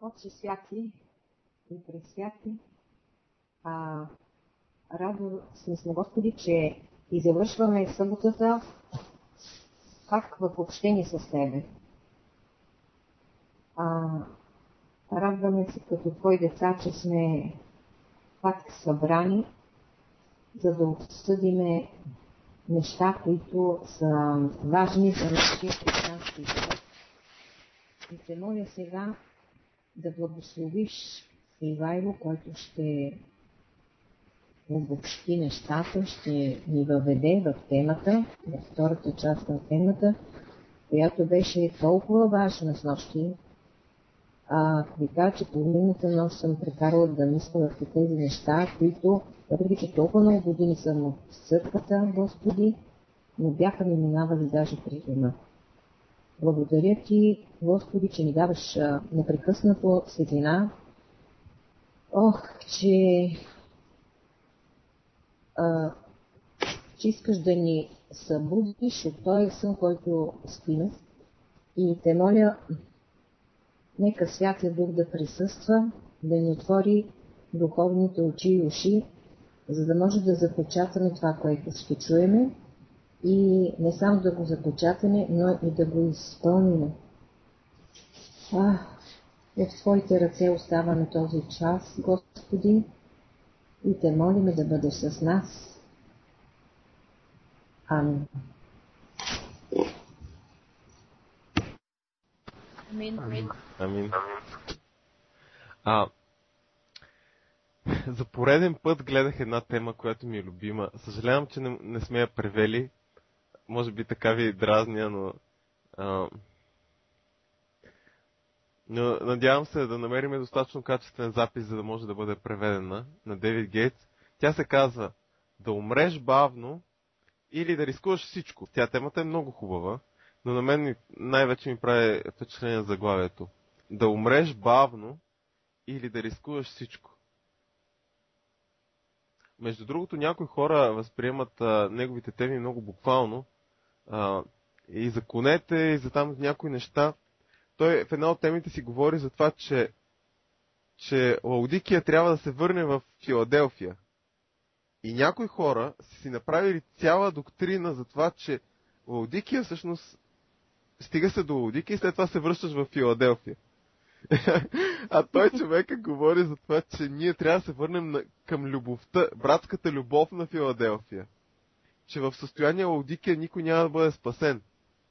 Отче святи и пресвяти, радо сме Господи, че и завършваме съботата пак в общение с Тебе. Радваме се като Твои деца, че сме пак събрани, за да обсъдиме неща, които са важни за нашия християнски живот. И те моля сега да благословиш Ивайло, който ще обобщи нещата, ще ни въведе в темата, в втората част на темата, която беше толкова важна с нощи. Ви кажа, че половината нощ съм прекарала да мисля върху тези неща, които, въпреки че толкова много години съм от църквата, Господи, но бяха ми минавали даже при ума. Благодаря Ти, Господи, че ни даваш непрекъснато светлина. Че искаш да ни събудиш от този сън, който спиме. И те моля, нека Святия Дух да присъства, да ни отвори духовните очи и уши, за да може да запечатаме това, което ще чуеме, и не само да го запечатаме, но и да го изпълним. В Твоите ръце оставаме този час, Господи, и Те молиме да бъдеш с нас. Амин. Амин. Амин. За пореден път гледах една тема, която ми е любима. Съжалявам, че не сме я превели. Може би така ви дразня, но надявам се да намерим достатъчно качествен запис, за да може да бъде преведена на Дейвид Гейтс. Тя се казва "Да умреш бавно или да рискуваш всичко". Темата е много хубава, но на мен най-вече ми прави впечатление заглавието. Да умреш бавно или да рискуваш всичко. Между другото, някои хора възприемат неговите теми много буквално, и за конете, и за там някои неща. Той в една от темите си говори за това, че Лаодикия трябва да се върне в Филаделфия. И някои хора си направили цяла доктрина за това, че Лаодикия всъщност стига се до Лаодикия и след това се връщаш в Филаделфия. А той човека говори за това, че ние трябва да се върнем към любовта, братската любов на Филаделфия. Че в състояние Лаодикия никой няма да бъде спасен.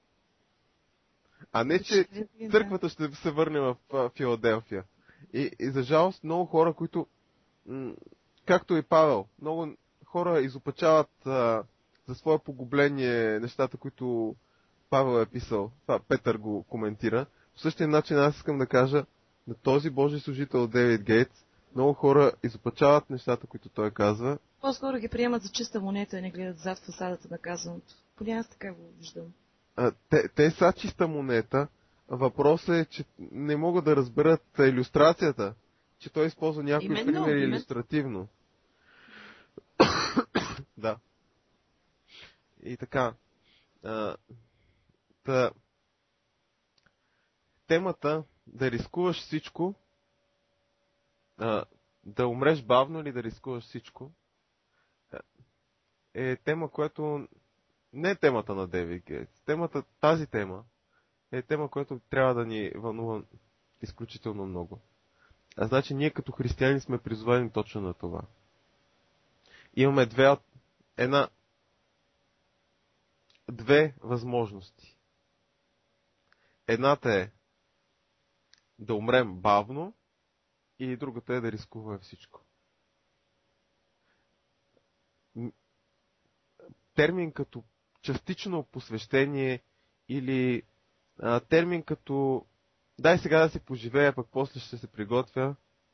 А не, че църквата ще се върне в Филаделфия. И за жалост много хора, които, както и Павел, много хора изопачават за свое погубление нещата, които Павел е писал. Това Петър го коментира. По същия начин аз искам да кажа на този Божий служител Дейвид Гейтс, много хора изопачават нещата, които той казва. По-скоро ги приемат за чиста монета и не гледат зад фасадата на казаното. Поне аз така го виждам. Те са чиста монета. Въпросът е, че не могат да разберат илюстрацията, че той използва някои примери илюстративно. Да. И така. Темата да рискуваш всичко, да умреш бавно или да рискуваш всичко, е тема, която не е темата на Дейвид Гейтс. Тази тема е тема, която трябва да ни вълнува изключително много. Значи ние като християни сме призвани точно на това. Имаме две възможности. Едната е да умрем бавно и другата е да рискуваме всичко. Термин като частично посвещение или термин като дай сега да си поживея, пък после ще се приготвя.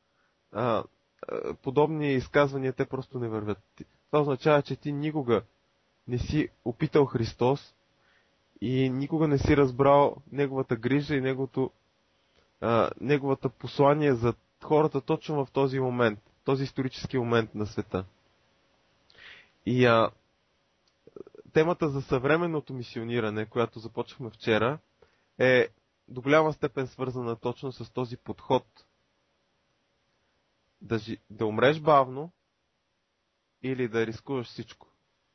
Подобни изказвания те просто не вървят. Това означава, че ти никога не си опитал Христос и никога не си разбрал неговата грижа и неговата послание за хората точно в този момент, този исторически момент на света. И темата за съвременното мисиониране, която започнахме вчера, е до голяма степен свързана точно с този подход да умреш бавно или да рискуваш всичко.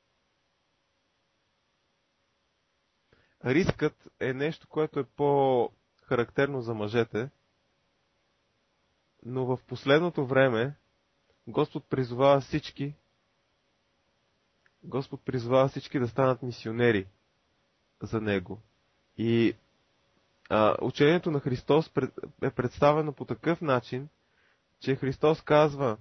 Рискът е нещо, което е по-характерно за мъжете, но в последното време Господ призовава всички да станат мисионери за Него. И учението на Христос е представено по такъв начин, че Христос казва,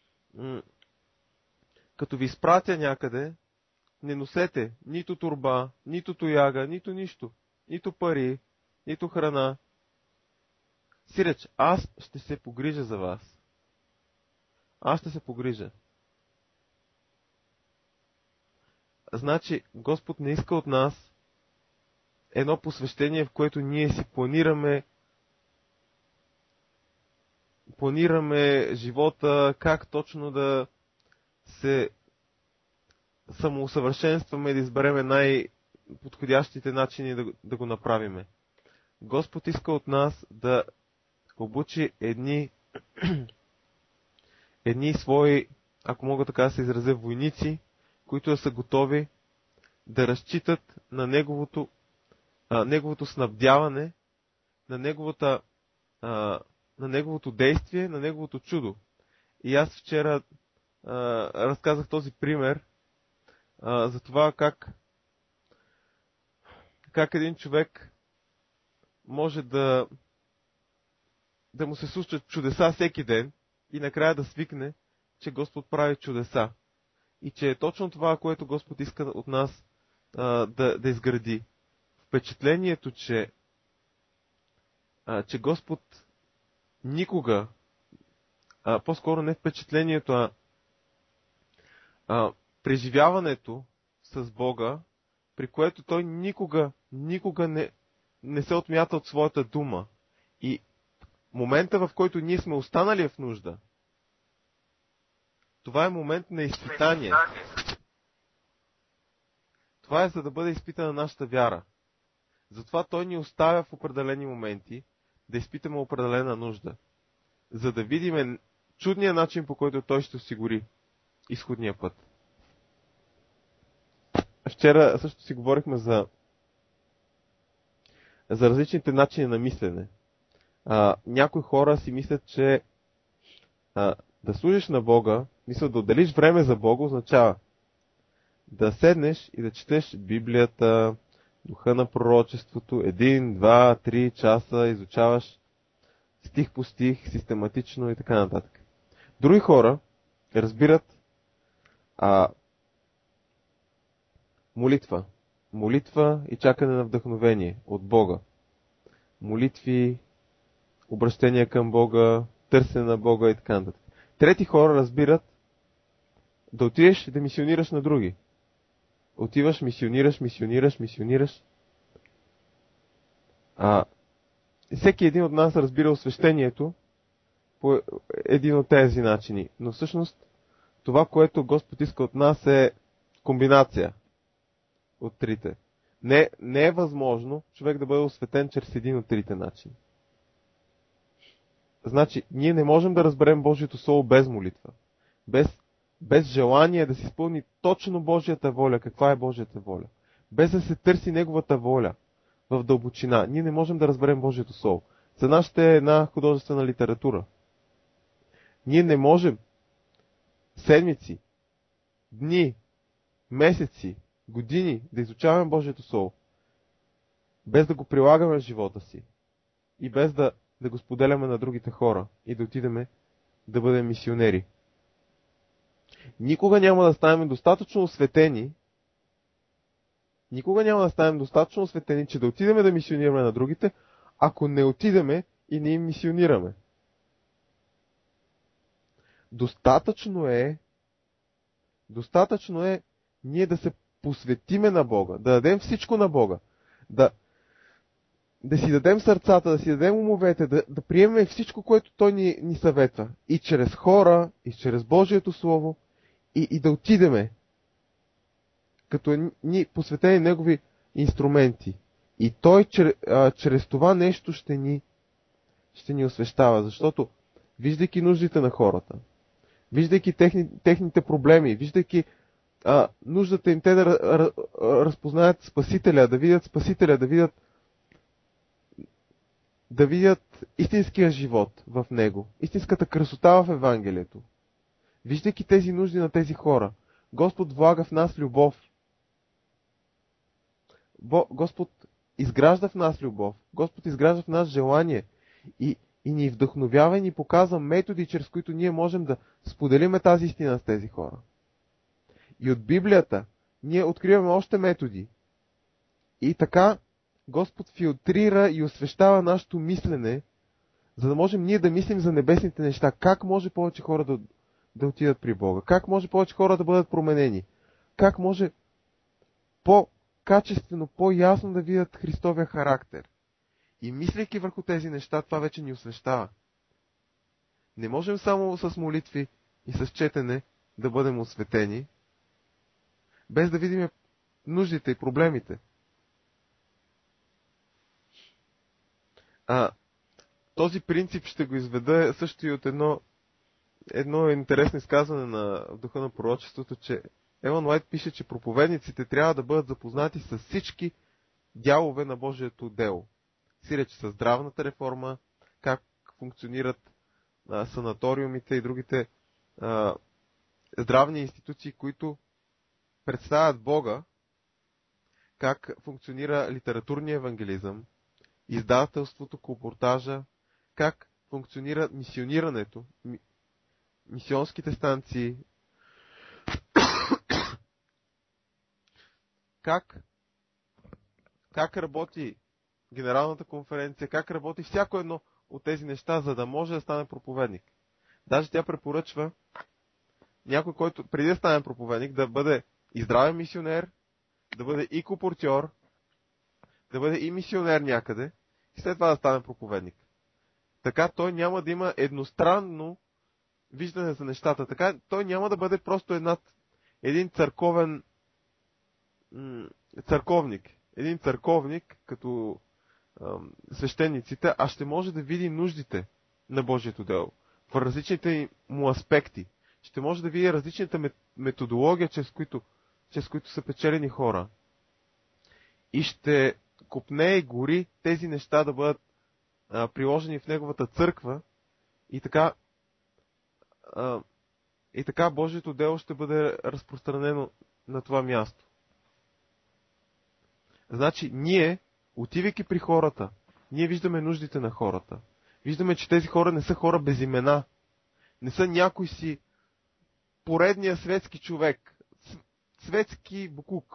като ви изпратя някъде, не носете нито торба, нито тояга, нито нищо, нито пари, нито храна. Сиреч, аз ще се погрижа за вас. Аз ще се погрижа. Значи, Господ не иска от нас едно посвещение, в което ние си планираме живота, как точно да се самоусъвършенстваме и да избереме най-подходящите начини да го направиме. Господ иска от нас да обучи едни свои, ако мога така да се изразя, войници, които са готови да разчитат на неговото снабдяване, на неговото действие, на неговото чудо. И аз вчера разказах този пример за това как един човек може да му се случат чудеса всеки ден и накрая да свикне, че Господ прави чудеса. И че е точно това, което Господ иска от нас да изгради. Впечатлението, че Господ никога, по-скоро не впечатлението, преживяването с Бога, при което Той никога не се отмята от своята дума. И момента, в който ние сме останали в нужда, това е момент на изпитание. Това е за да бъде изпитана нашата вяра. Затова Той ни оставя в определени моменти да изпитаме определена нужда. За да видим чудния начин, по който Той ще осигури изходния път. Вчера също си говорихме за различните начини на мислене. Някои хора си мислят, че да служиш на Бога, да отделиш време за Бога, означава да седнеш и да четеш Библията, духа на пророчеството, 1, 2, 3 часа, изучаваш стих по стих, систематично и така нататък. Други хора разбират молитва и чакане на вдъхновение от Бога. Молитви, обращения към Бога, търсене на Бога и така нататък. Трети хора разбират да отидеш да мисионираш на други. Отиваш, мисионираш. Всеки един от нас разбира освещението по един от тези начини. Но всъщност това, което Господ иска от нас е комбинация от трите. Не е възможно човек да бъде осветен чрез един от трите начини. Значи, ние не можем да разберем Божието Слово без молитва. Без желание да се изпълни точно Божията воля. Каква е Божията воля? Без да се търси Неговата воля в дълбочина. Ние не можем да разберем Божието Слово. За нас ще е една художествена литература. Ние не можем седмици, дни, месеци, години да изучаваме Божието Слово, без да го прилагаме в живота си и без да го споделяме на другите хора и да отидеме да бъдем мисионери. Никога няма да станем достатъчно осветени, че да отидеме да мисионираме на другите, ако не отидеме и не им мисионираме. Достатъчно е ние да се посветиме на Бога, да дадем всичко на Бога, да си дадем сърцата, да си дадем умовете, да приемем всичко, което Той ни съветва. И чрез хора, и чрез Божието Слово, и да отидеме като посветени Негови инструменти. И Той чрез това нещо ще ни освещава, защото виждайки нуждите на хората, виждайки техните проблеми, виждайки нуждата им те да разпознаят Спасителя, да видят Спасителя, да видят истинския живот в него, истинската красота в Евангелието. Виждайки тези нужди на тези хора, Господ влага в нас любов. Господ изгражда в нас любов. Господ изгражда в нас желание и ни вдъхновява и ни показва методи, чрез които ние можем да споделиме тази истина с тези хора. И от Библията ние откриваме още методи. И така Господ филтрира и освещава нашето мислене, за да можем ние да мислим за небесните неща. Как може повече хора да отидат при Бога? Как може повече хора да бъдат променени? Как може по-качествено, по-ясно да видят Христовия характер? И мислейки върху тези неща, това вече ни освещава. Не можем само с молитви и с четене да бъдем осветени, без да видим нуждите и проблемите. Този принцип ще го изведа също и от едно интересно изказване в духа на пророчеството, че Елън Уайт пише, че проповедниците трябва да бъдат запознати с всички дялове на Божието дело. Сиреч с здравната реформа, как функционират санаториумите и другите здравни институции, които представят Бога, как функционира литературния евангелизъм, издателството, колпортажа, как функционира мисионирането, мисионските станции, как работи генералната конференция, как работи всяко едно от тези неща, за да може да стане проповедник. Даже тя препоръчва някой, който преди да стане проповедник, да бъде и здравен мисионер, да бъде и колпортьор, да бъде и мисионер някъде и след това да стане проповедник. Така той няма да има едностранно виждане за нещата. Така той няма да бъде просто един църковник. Един църковник, като свещениците, а ще може да види нуждите на Божието дело в различните му аспекти. Ще може да види различната методология, чрез които са печелени хора. И ще копне и гори тези неща да бъдат приложени в неговата църква и така Божието дело ще бъде разпространено на това място. Значи ние, отивайки при хората, ние виждаме нуждите на хората. Виждаме, че тези хора не са хора без имена. Не са някой си поредния светски човек. Светски букук.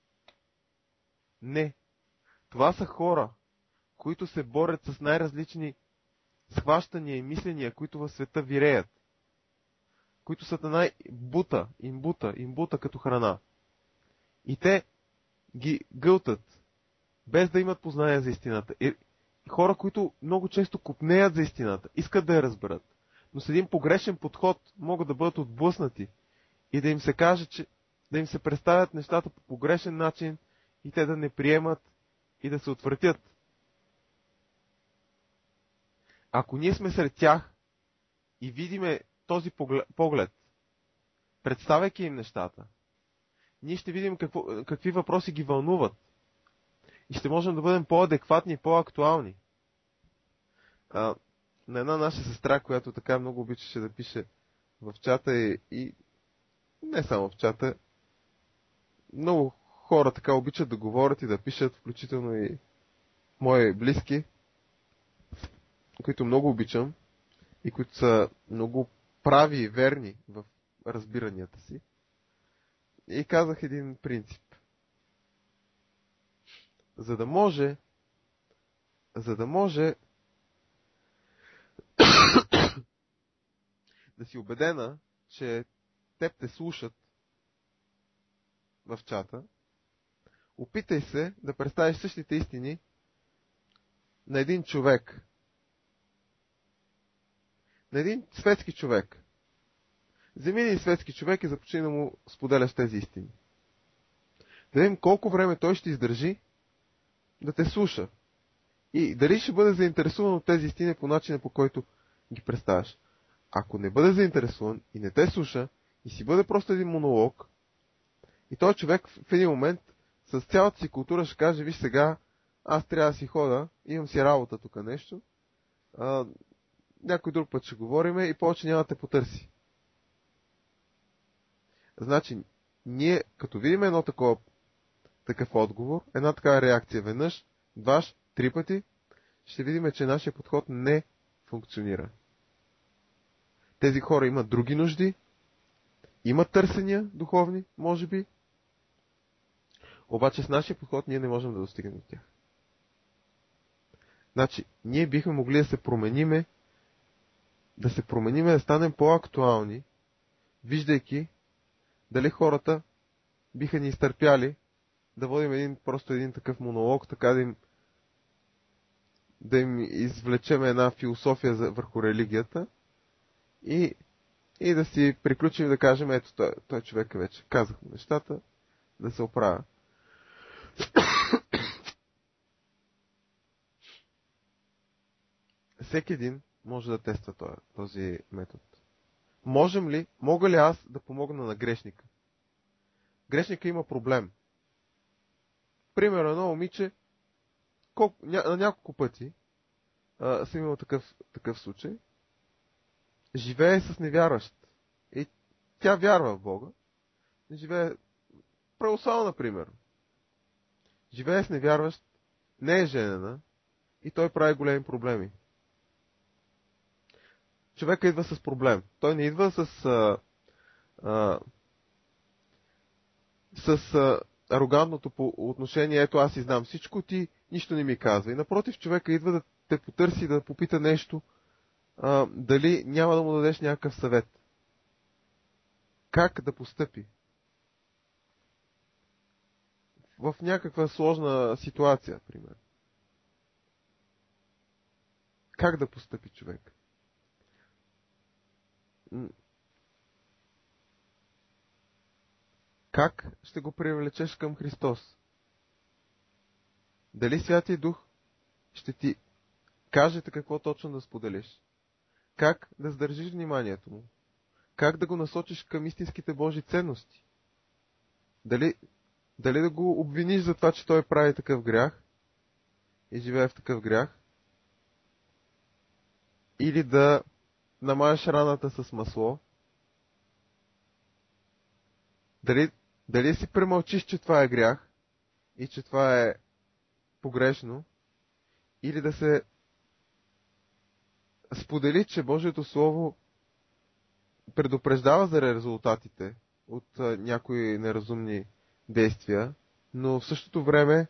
Не. Това са хора, които се борят с най-различни схващания и мисления, които в света виреят. Които Сатана им бута като храна. И те ги гълтат, без да имат познание за истината. И хора, които много често копнеят за истината, искат да я разберат, но с един погрешен подход могат да бъдат отблъснати и да им се каже, да им се представят нещата по погрешен начин и те да не приемат и да се отвратят. Ако ние сме сред тях и видиме този поглед, представяйки им нещата, ние ще видим какви въпроси ги вълнуват и ще можем да бъдем по-адекватни и по-актуални. На една наша сестра, която така много обичаше да пише в чата и не само в чата, много хора така обичат да говорят и да пишат, включително и мои близки, които много обичам и които са много прави и верни в разбиранията си. И казах един принцип. За да може да си убедена, че теб те слушат в чата, опитай се да представиш същите истини на един човек. На един светски човек. Вземи един светски човек и започни да му споделяш тези истини. Да видим колко време той ще издържи да те слуша. И дали ще бъде заинтересуван от тези истини по начина, по който ги представяш. ако не бъде заинтересуван и не те слуша, и си бъде просто един монолог, и този човек в един момент с цялата си култура ще каже, виж сега, аз трябва да си хода, имам си работа тук нещо, някой друг път ще говориме и повече няма да те потърси. Значи, ние като видим такъв отговор, една такава реакция веднъж, дваш, три пъти, ще видим, че нашия подход не функционира. Тези хора имат други нужди, имат търсения духовни, може би, обаче с нашия подход ние не можем да достигнем до тях. Значи, ние бихме могли да се промениме, да станем по-актуални, виждайки дали хората биха ни изтърпяли да водим просто един такъв монолог, така да им извлечем една философия върху религията и да си приключим да кажем, ето той човек вече казах му нещата, да се оправя. Всеки един може да тества този метод. Мога ли аз да помогна на грешника? Грешника има проблем. Примерно едно момиче, на няколко пъти съм имал такъв случай, живее с невярващ. И тя вярва в Бога. Живее православно, например. Живее с невярващ, не е женена и той прави големи проблеми. Човека идва с проблем. Той не идва с арогантното отношение, ето аз и знам всичко, ти нищо не ми казва. И напротив, човека идва да те потърси, да попита нещо, дали няма да му дадеш някакъв съвет. Как да постъпи? В някаква сложна ситуация, примерно. Как да постъпи човек? Как ще го привлечеш към Христос? Дали Святия Дух ще ти каже какво точно да споделиш? Как да задържиш вниманието му? Как да го насочиш към истинските Божи ценности? Дали да го обвиниш за това, че той прави такъв грях и живее в такъв грях? Или да намажеш раната с масло? Дали си премълчиш, че това е грях и че това е погрешно? Или да се сподели, че Божието Слово предупреждава за резултатите от някои неразумни действия, но в същото време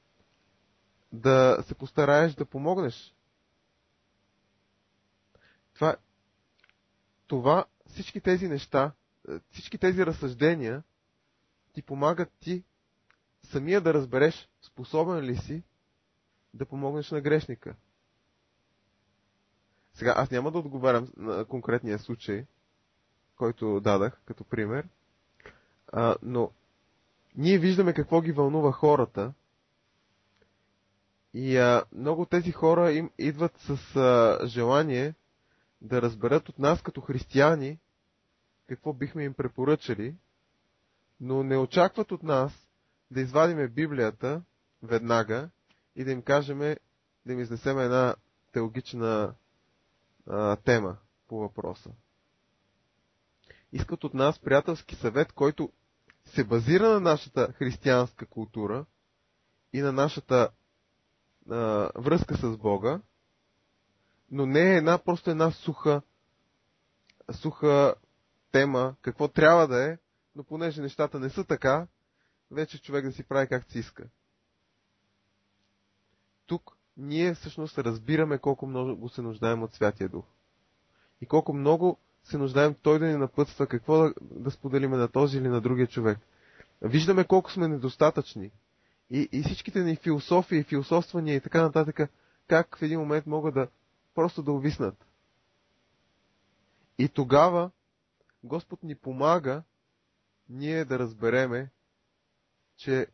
да се постараеш да помогнеш. Всички тези неща, всички тези разсъждения ти помагат ти самия да разбереш, способен ли си да помогнеш на грешника. Сега, аз няма да отговарям на конкретния случай, който дадах като пример, но ние виждаме какво ги вълнува хората и много от тези хора им идват с желание да разберат от нас като християни какво бихме им препоръчали, но не очакват от нас да извадиме Библията веднага и да им кажем, да им изнесем една теологична тема по въпроса. Искат от нас приятелски съвет, който се базира на нашата християнска култура и на нашата връзка с Бога, но не е просто една суха тема, какво трябва да е, но понеже нещата не са така, вече човек да си прави както си иска. Тук ние всъщност разбираме колко много се нуждаем от Святия Дух. И колко много се нуждаем Той да ни напътства какво да споделиме на този или на другия човек. Виждаме колко сме недостатъчни. И всичките ни философии, философствания и така нататък, как в един момент могат просто да увиснат. И тогава Господ ни помага ние да разбереме, че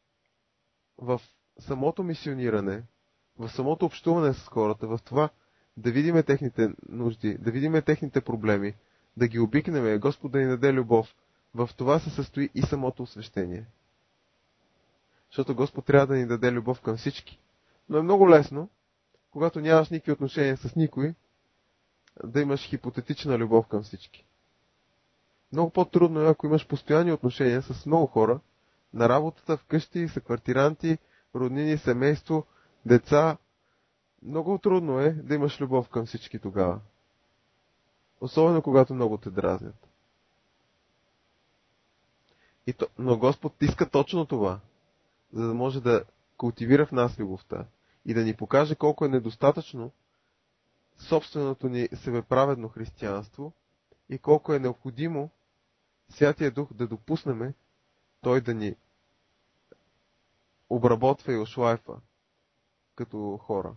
в самото мисиониране, в самото общуване с хората, в това да видиме техните нужди, да видиме техните проблеми, да ги обикнеме, Господ да ни даде любов. В това се състои и самото освещение. Защото Господ трябва да ни даде любов към всички. Но е много лесно, когато нямаш никакви отношения с никой, да имаш хипотетична любов към всички. Много по-трудно е, ако имаш постоянни отношения с много хора, на работата, вкъщи, съквартиранти, роднини, семейство, деца. Много трудно е да имаш любов към всички тогава. Особено когато много те дразнят. Но Господ иска точно това, за да може да култивира в нас любовта и да ни покаже колко е недостатъчно собственото ни себеправедно християнство и колко е необходимо Святия Дух да допуснеме Той да ни обработва и ошлайфа като хора.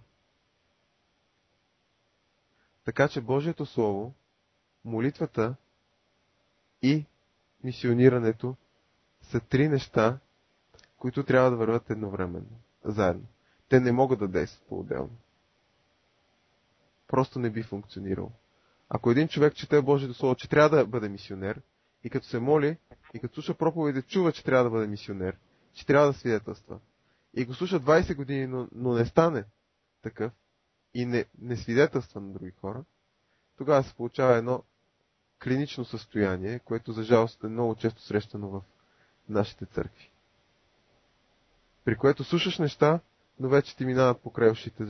Така че Божието Слово, молитвата и мисионирането са три неща, които трябва да вървят едновременно, заедно. Те не могат да действат по-отделно. Просто не би функционирало. Ако един човек чете Божието Слово, че трябва да бъде мисионер, и като се моли, и като слуша проповеди, чува, че трябва да бъде мисионер, че трябва да свидетелства, и го слуша 20 години, но не стане такъв, и не свидетелства на други хора, тогава се получава едно клинично състояние, което за жалост е много често срещано в нашите църкви. При което слушаш неща, но вече ти минават покрай ушите,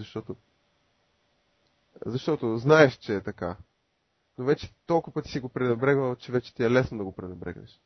защото знаеш, че е така. Но вече толкова пъти си го пренебрегвал, че вече ти е лесно да го пренебрегнеш.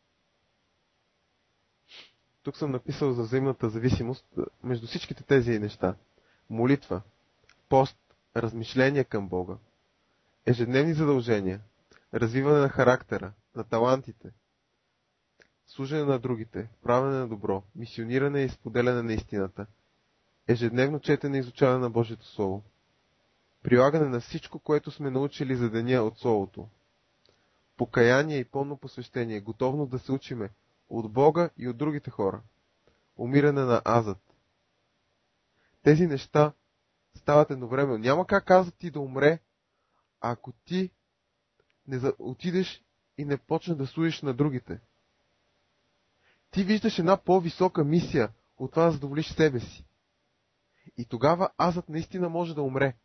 Тук съм написал за взаимната зависимост между всичките тези неща. Молитва, пост, размишления към Бога, ежедневни задължения, развиване на характера, на талантите, служене на другите, правене на добро, мисиониране и споделяне на истината, ежедневно четене и изучаване на Божието Слово, прилагане на всичко, което сме научили за деня от Словото, покаяние и пълно посвещение, готовност да се учиме от Бога и от другите хора, умиране на азът. Тези неща стават едновременно. Няма как азът ти да умре, ако ти не отидеш и не почнеш да служиш на другите. Ти виждаш една по-висока мисия от това да задоволиш себе си. И тогава азът наистина може да умре.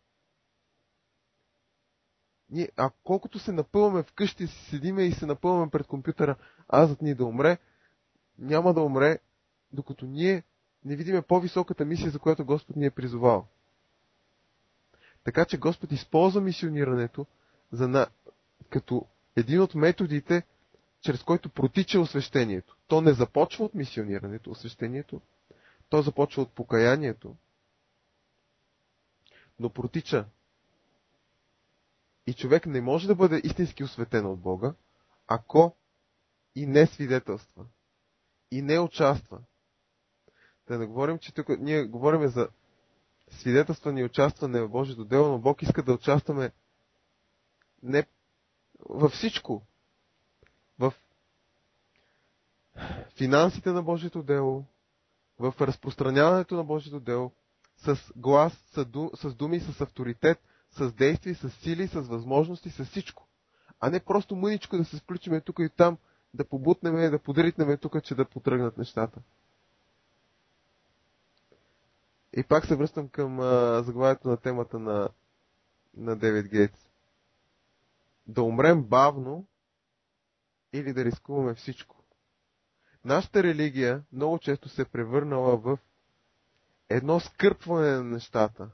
А колкото се напъваме вкъщи, седиме и се напъваме пред компютъра, азът ни да умре, няма да умре, докато ние не видиме по-високата мисия, за която Господ ни е призовал. Така че Господ използва мисионирането като един от методите, чрез който протича освещението. То не започва от мисионирането, освещението, то започва от покаянието, но протича. И човек не може да бъде истински осветен от Бога, ако и не свидетелства, и не участва. Да не говорим, че тук ние говорим за свидетелстване и участване в Божието дело, но Бог иска да участваме не във всичко. В финансите на Божието дело, в разпространяването на Божието дело, с глас, с думи, с авторитет, с действия, с сили, с възможности, с всичко. А не просто мъничко да се включиме тук и там, да побутнеме, да подритнеме тук, че да потръгнат нещата. И пак се връщам към заглавието на темата на Дейвид Гейтс. Да умрем бавно или да рискуваме всичко. Нашата религия много често се е превърнала в едно скърпване на нещата,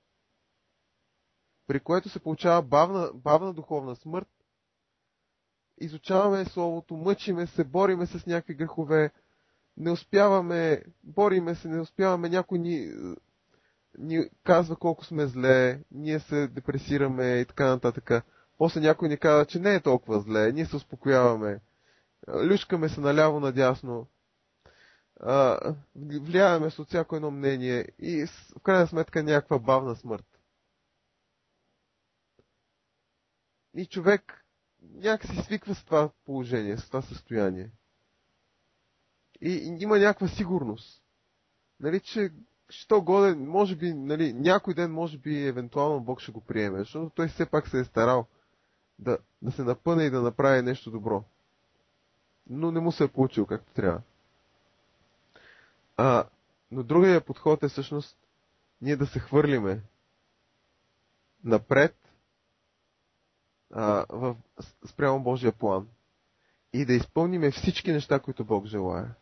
при което се получава бавна духовна смърт. Изучаваме Словото, мъчиме се, бориме се с някакви грехове, не успяваме, бориме се, не успяваме, някой ни казва колко сме зле, ние се депресираме и така нататък. После някой ни казва, че не е толкова зле, ние се успокояваме, люшкаме се наляво надясно, влияеме се от всяко едно мнение и в крайна сметка някаква бавна смърт. И човек някакси свиква с това положение, с това състояние. И има някаква сигурност. Нали, че що годен, може би, нали, някой ден, може би, евентуално Бог ще го приеме, защото той все пак се е старал да се напъне и да направи нещо добро. Но не му се е получил както трябва. Но другия подход е всъщност ние да се хвърлиме напред спрямо Божия план и да изпълниме всички неща, които Бог желая.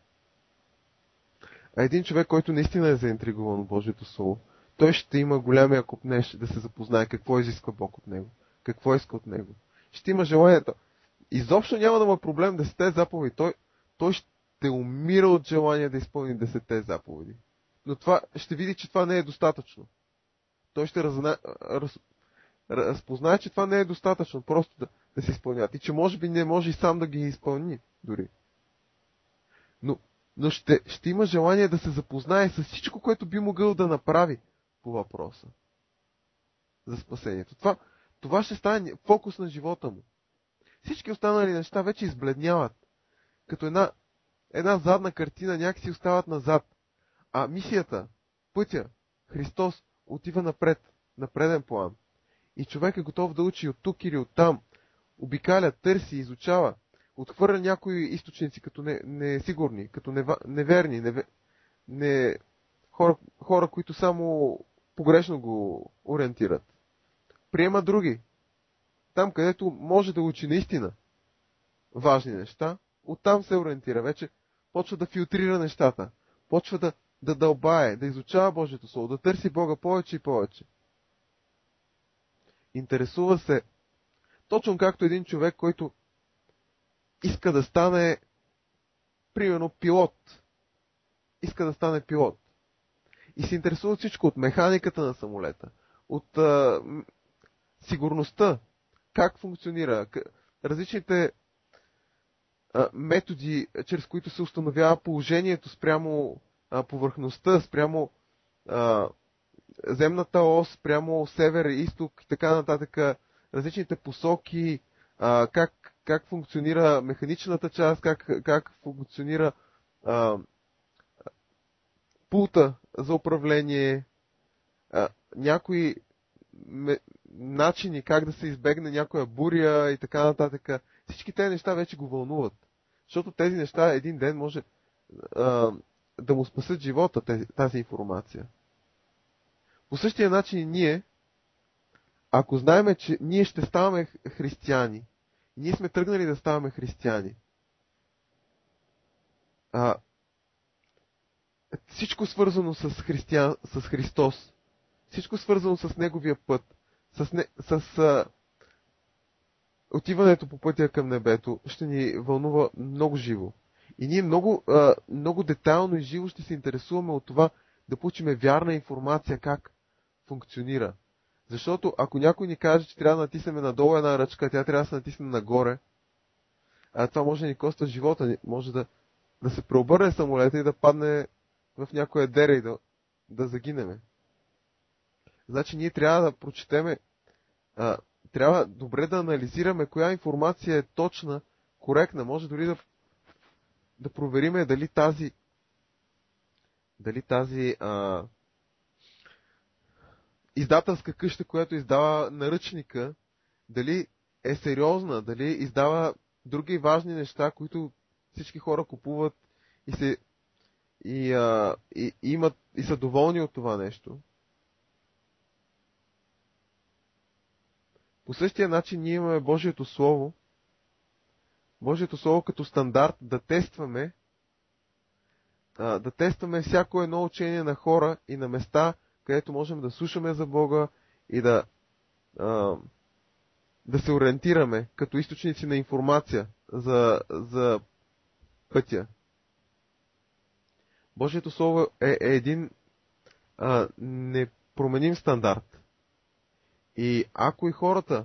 А един човек, който наистина е заинтригуван от Божието Слово, той ще има голямия копнеж да се запознае какво изисква Бог от него, какво иска от него. Ще има желанието. Изобщо няма да има проблем 10 заповеди. Той ще умира от желание да изпълни 10 заповеди. Но ще види, че това не е достатъчно. Той ще разпознае, че това не е достатъчно, просто да се изпълняват. И че може би не може и сам да ги изпълни дори. Но ще има желание да се запознае с всичко, което би могъл да направи по въпроса за спасението. Това ще стане фокус на живота му. Всички останали неща вече избледняват. Като една задна картина някакси остават назад. А мисията, пътя, Христос отива напред, на преден план. И човек е готов да учи от тук или от там. Обикаля, търси, изучава. Отхвърля някои източници като несигурни, като неверни, хора, които само погрешно го ориентират. Приема други. Там, където може да учи наистина важни неща, оттам се ориентира. Вече почва да филтрира нещата. Почва да дълбае, да изучава Божието Слово, да търси Бога повече и повече. Интересува се точно както един човек, който иска да стане, примерно, пилот. Иска да стане пилот. И се интересува всичко от механиката на самолета, от сигурността, как функционира, различните методи, чрез които се установява положението спрямо повърхността, спрямо земната ос, спрямо север, изток и така нататък, различните посоки, как функционира механичната част, как функционира пулта за управление, някои начини как да се избегне някоя буря и така нататък. Всички тези неща вече го вълнуват. Защото тези неща един ден може да му спасят живота, тази информация. По същия начин и ние, ако знаем, че ние ще ставаме християни, ние сме тръгнали да ставаме християни, всичко свързано с Христос, всичко свързано с Неговия път, с отиването по пътя към небето, ще ни вълнува много живо. И ние много детайлно и живо ще се интересуваме от това да получим вярна информация как функционира. Защото ако някой ни каже, че трябва да натиснем надолу една ръчка, тя трябва да се натисне нагоре, това може да ни коства живота, може да се преобърне самолета и да падне в някоя дера и да загинеме. Значи ние трябва да прочетеме, трябва добре да анализираме коя информация е точна, коректна. Може дори да провериме дали тази издателска къща, която издава наръчника, дали е сериозна, дали издава други важни неща, които всички хора купуват и са доволни от това нещо. По същия начин ние имаме Божието Слово като стандарт да тестваме всяко едно учение на хора и на места, където можем да слушаме за Бога и да се ориентираме като източници на информация за пътя. Божието Слово е един непроменим стандарт. И ако и хората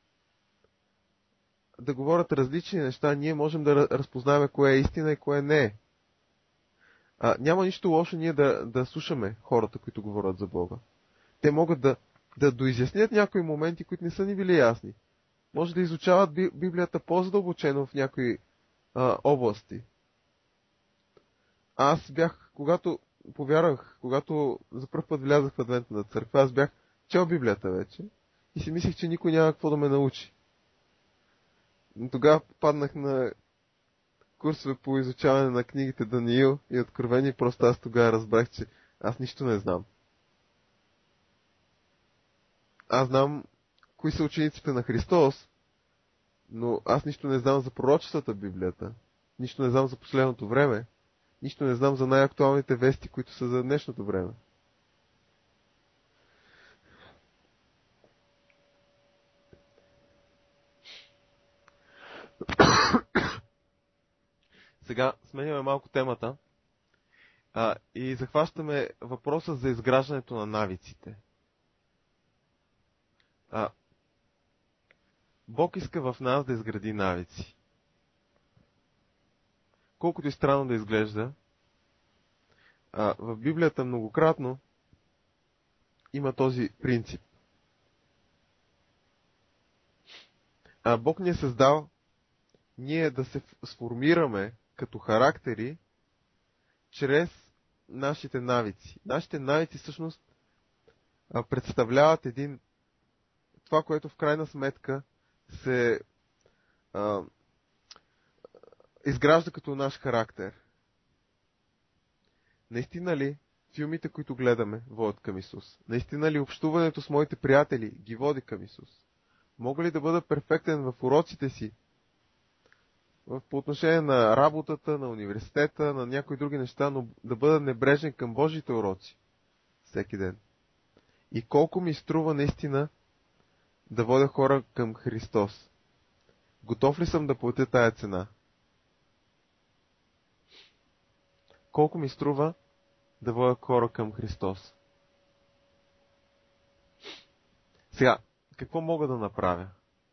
да говорят различни неща, ние можем да разпознаваме кое е истина и кое не е. Няма нищо лошо ние да слушаме хората, които говорят за Бога. Те могат да доизяснят някои моменти, които не са ни били ясни. Може да изучават Библията по-задълбочено в някои области. Аз когато повярвах, когато за първ път влязах в Адвентната църква, аз бях чел Библията вече и си мислех, че никой няма какво да ме научи. Но тогава попаднах на курсове по изучаване на книгите Даниил и Откровение и просто аз тогава разбрах, че аз нищо не знам. Аз знам кои са учениците на Христос, но аз нищо не знам за пророчествата в Библията. Нищо не знам за последното време. Нищо не знам за най-актуалните вести, които са за днешното време. Сега сменяме малко темата и захващаме въпроса за изграждането на навиците. Бог иска в нас да изгради навици. Колкото и странно да изглежда, в Библията многократно има този принцип. Бог ни е създал ние да се сформираме като характери чрез нашите навици. Нашите навици всъщност представляват това, което в крайна сметка се изгражда като наш характер. Наистина ли филмите, които гледаме, водят към Исус? Наистина ли общуването с моите приятели ги води към Исус? Мога ли да бъда перфектен в уроците си? По отношение на работата, на университета, на някои други неща, но да бъда небрежен към Божите уроци всеки ден? И колко ми струва наистина да водя хора към Христос? Готов ли съм да платя тая цена? Колко ми струва да водя хора към Христос? Сега, какво мога да направя?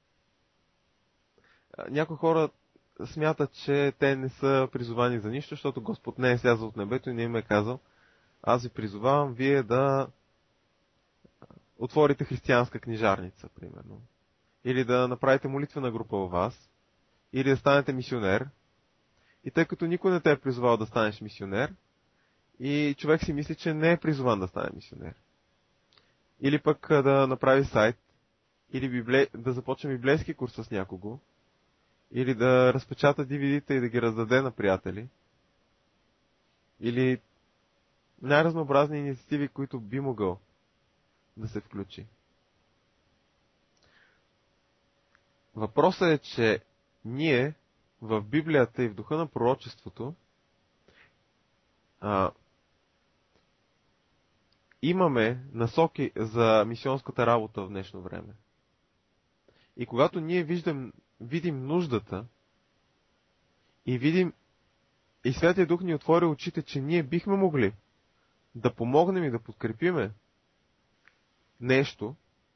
Някои хора смятат, че те не са призовани за нищо, защото Господ не е слязъл от небето и не им е казал: аз ви призовавам вие да отворите християнска книжарница, примерно. Или да направите молитвена група у вас. Или да станете мисионер. И тъй като никой не те е призовал да станеш мисионер, и човек си мисли, че не е призован да стане мисионер. Или пък да направи сайт, или да започне библейски курс с някого, или да разпечата DVD-та и да ги раздаде на приятели, или най-разнообразни инициативи, които би могъл да се включи. Въпросът е, че ние в Библията и в духа на пророчеството имаме насоки за мисионската работа в днешно време. И когато ние видим нуждата и Святия Дух ни отвори очите, че ние бихме могли да помогнем и да подкрепиме нещо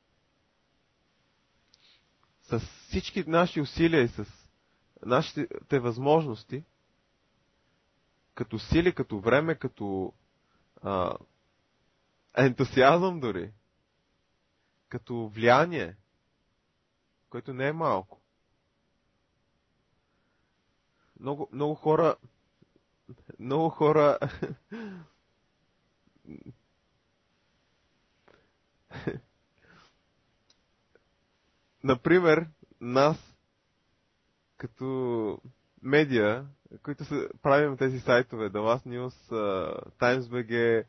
с всички наши усилия и с нашите възможности, като сили, като време, като ентусиазъм дори, като влияние, което не е малко. Много хора например, нас като медиа, които правим тези сайтове, The Last News, Times.bg,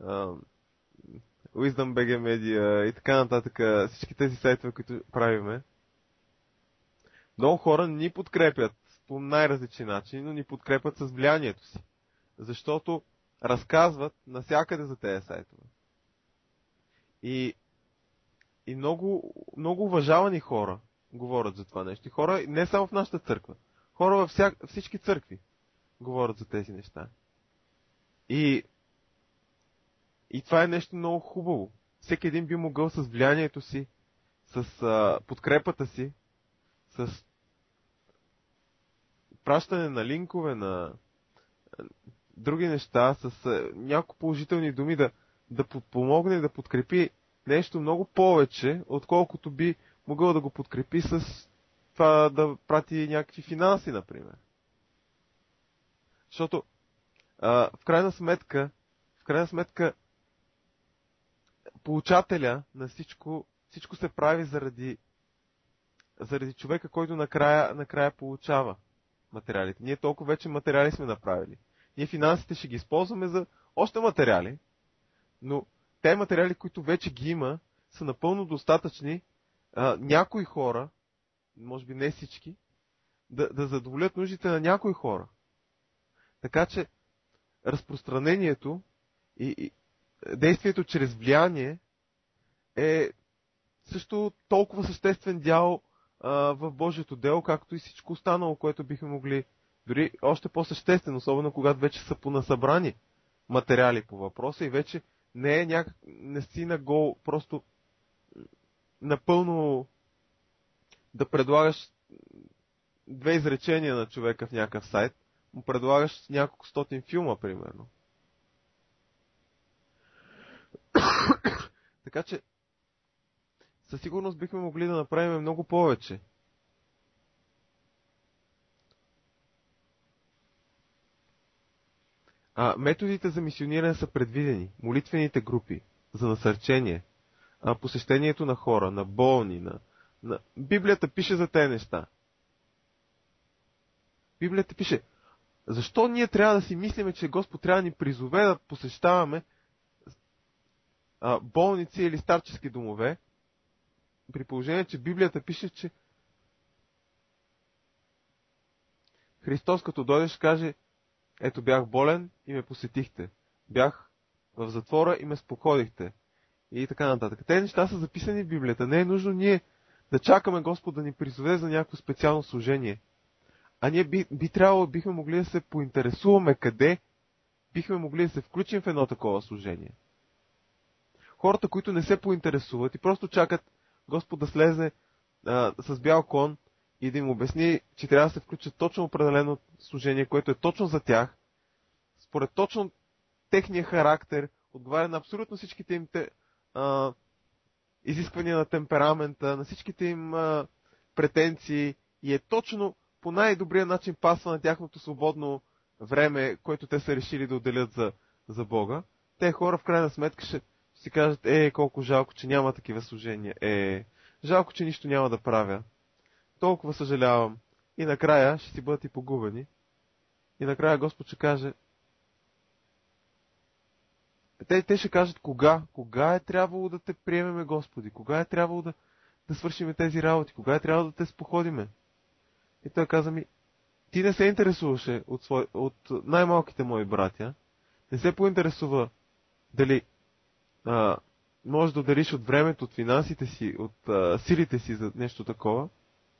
Wisdom.bg Media и така нататък, всички тези сайтове, които правиме, много хора ни подкрепят по най-различни начини, но ни подкрепят с влиянието си. Защото разказват навсякъде за тези сайтове. И много, много уважавани хора говорят за това нещо. И хора не само в нашата църква. Хора във всички църкви говорят за тези неща. И това е нещо много хубаво. Всеки един би могъл с влиянието си, с подкрепата си, с пращане на линкове, на други неща, с няколко положителни думи да подпомогне и да подкрепи нещо много повече, отколкото би могъл да го подкрепи с това да прати някакви финанси, например. Защото в крайна сметка крайна сметка получателя на всичко се прави заради човека, който накрая получава материалите. Ние толкова вече материали сме направили. Ние финансите ще ги използваме за още материали, но те материали, които вече ги има, са напълно достатъчни някои хора, може би не всички, да задоволят нуждите на някои хора. Така че разпространението и действието чрез влияние е също толкова съществен дял в Божието дело, както и всичко останало, което бихме могли, дори още по-съществено, особено когато вече са понасъбрани материали по въпроса и вече не си на гол, просто напълно да предлагаш 2 изречения на човека в някакъв сайт, му предлагаш няколко стотин филма, примерно. Така че със сигурност бихме могли да направим много повече. Методите за мисиониране са предвидени. Молитвените групи за насърчение, посещението на хора, на болни, Библията пише за тези неща. Библията пише, защо ние трябва да си мислиме, че Господ трябва да ни призове да посещаваме болници или старчески домове, при положение, че Библията пише, че Христос като дойде ще каже, ето бях болен и ме посетихте. Бях в затвора и ме споходихте. И така нататък. Тези неща са записани в Библията. Не е нужно ние да чакаме Господ да ни призове за някакво специално служение. А ние бихме могли да се поинтересуваме къде бихме могли да се включим в едно такова служение. Хората, които не се поинтересуват и просто чакат Господ да слезе с бял кон и да им обясни, че трябва да се включат точно определено служение, което е точно за тях, според точно техния характер, отговаря на абсолютно всичките им изисквания на темперамента, на всичките им претенции и е точно по най-добрия начин пасва на тяхното свободно време, което те са решили да отделят за Бога. Те хора в крайна сметка ще си кажат, колко жалко, че няма такива служения, жалко, че нищо няма да правя. Толкова съжалявам. И накрая ще си бъдат и погубени. И накрая Господ ще каже, те ще кажат кога е трябвало да те приемеме, Господи, кога е трябвало да свършиме тези работи, кога е трябвало да те споходиме. И той каза ми, ти не се интересуваше от най-малките мои братя, не се поинтересува дали можеш да дариш от времето, от финансите си, от силите си за нещо такова.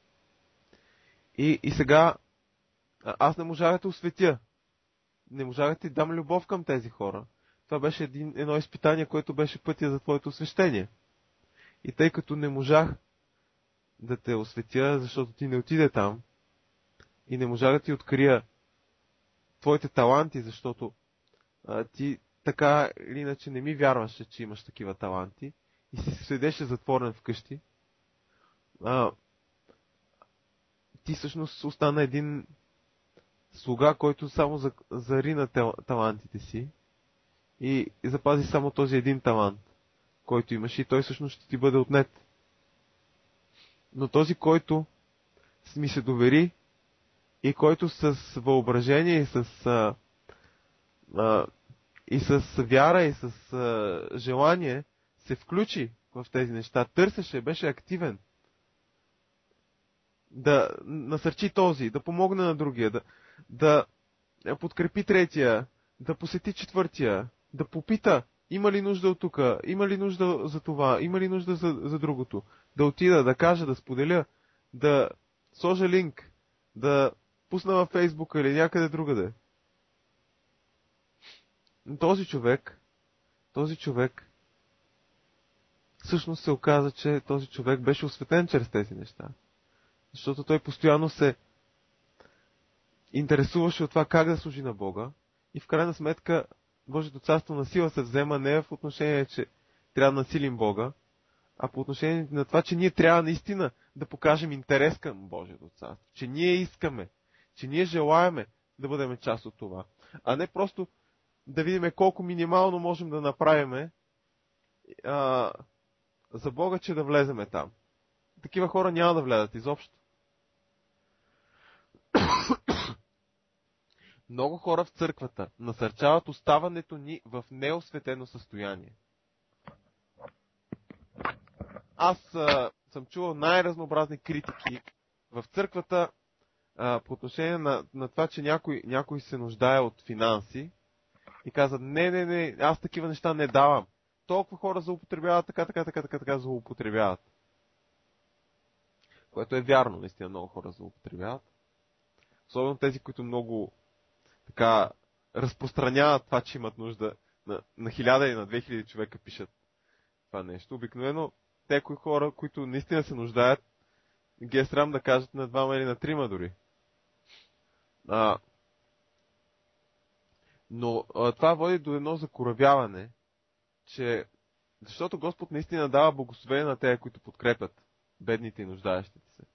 И сега аз не можах да те осветя. Не можах да ти дам любов към тези хора. Това беше едно изпитание, което беше пътя за твоето освещение. И тъй като не можах да те осветя, защото ти не отиде там, и не можах да ти открия твоите таланти, защото ти така или иначе не ми вярваше, че имаш такива таланти и си седеше затворен вкъщи, ти всъщност остана един слуга, който само зарина талантите си и запази само този един талант, който имаш и той всъщност ще ти бъде отнет. Но този, който ми се довери и който с въображение и с вяра и с желание се включи в тези неща, търсеше, беше активен, да насърчи този, да помогне на другия, да подкрепи третия, да посети четвъртия, да попита, има ли нужда от тук, има ли нужда за това, има ли нужда за другото, да отида, да кажа, да споделя, да сложа линк, да пусна във Фейсбука или някъде другаде. Този човек всъщност се оказа, че този човек беше осветен чрез тези неща. Защото той постоянно се интересуваше от това как да служи на Бога и в крайна сметка Божието царство на сила се взема не в отношение, че трябва да насилим Бога, а по отношение на това, че ние трябва наистина да покажем интерес към Божието царство, че ние искаме, че ние желаеме да бъдем част от това, а не просто да видим колко минимално можем да направим за Бога, че да влеземе там. Такива хора няма да влязат изобщо. Много хора в църквата насърчават оставането ни в неосветено състояние. Аз съм чувал най-разнообразни критики в църквата по отношение на това, че някой се нуждае от финанси и каза, не, аз такива неща не давам. Толкова хора злоупотребяват, така злоупотребяват. Което е вярно, наистина много хора злоупотребяват. Особено тези, които много така разпространяват това, че имат нужда на 1000 или на 2000 човека пишат това нещо. Обикновено те хора, които наистина се нуждаят, ги е срам да кажат на 2 или на 3 дори. Но това води до едно закоравяване, защото Господ наистина дава благословение на тези, които подкрепят бедните и нуждаещите се.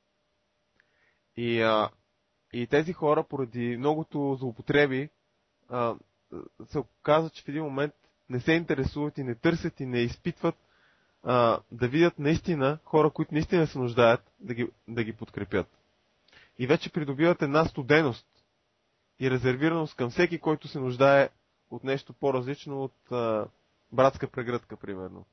И тези хора, поради многото злоупотреби, се оказва, че в един момент не се интересуват и не търсят и не изпитват да видят наистина хора, които наистина се нуждаят, да ги подкрепят. И вече придобиват една студеност и резервираност към всеки, който се нуждае от нещо по-различно от братска прегръдка, примерно.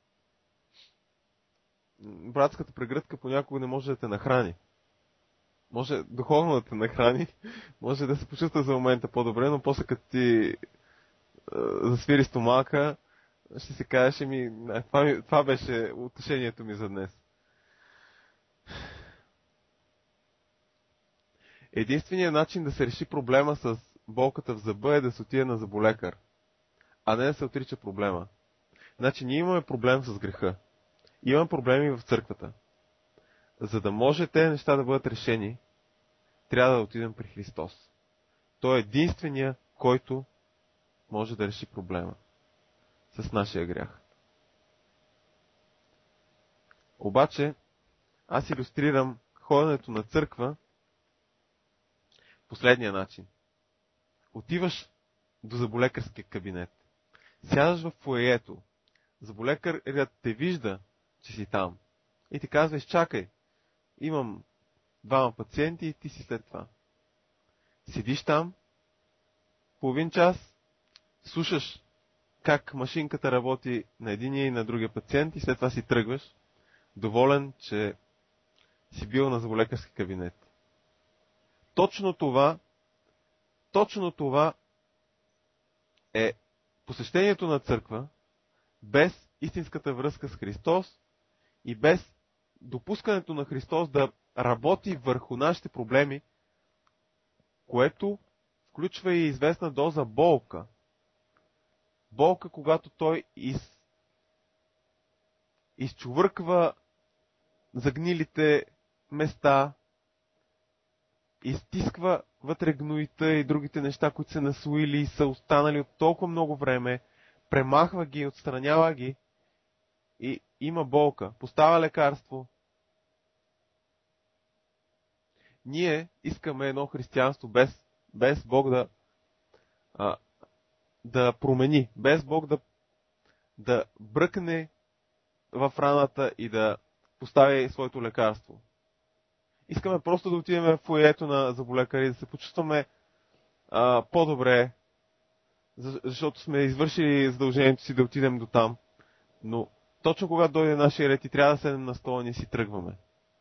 Братската прегръдка понякога не може да те нахрани. Може духовно да те нахрани, може да се почувства за момента по-добре, но после като ти засвири стомаха, ще си кажеш, това беше утешението ми за днес. Единственият начин да се реши проблема с болката в зъба е да се отиде на зъболекар, а не да се отрича проблема. Значи ние имаме проблем с греха. Имаме проблеми в църквата. За да може тези неща да бъдат решени, трябва да отидем при Христос. Той е единственият, който може да реши проблема с нашия грях. Обаче, аз илюстрирам ходенето на църква последния начин. Отиваш до зъболекарския кабинет. Сядаш в фоайето. Зъболекарят те вижда, че си там. И ти казва, изчакай, имам 2 пациенти и ти си след това. Седиш там, половин час, слушаш как машинката работи на единия и на другия пациент и след това си тръгваш, доволен, че си бил на зъболекарски кабинет. Точно това е посещението на църква без истинската връзка с Христос и без допускането на Христос да работи върху нашите проблеми, което включва и известна доза болка. Болка, когато Той изчувърква загнилите места, изтисква вътре гноите и другите неща, които са наслоили и са останали от толкова много време, премахва ги, отстранява ги и има болка. Поставя лекарство. Ние искаме едно християнство без Бог да промени, без Бог да бръкне в раната и да постави своето лекарство. Искаме просто да отидем в фоайето на зъболекари, да се почувстваме по-добре, защото сме извършили задължението си да отидем до там. Но точно когато дойде нашия ред и трябва да седнем на стола, ние си тръгваме.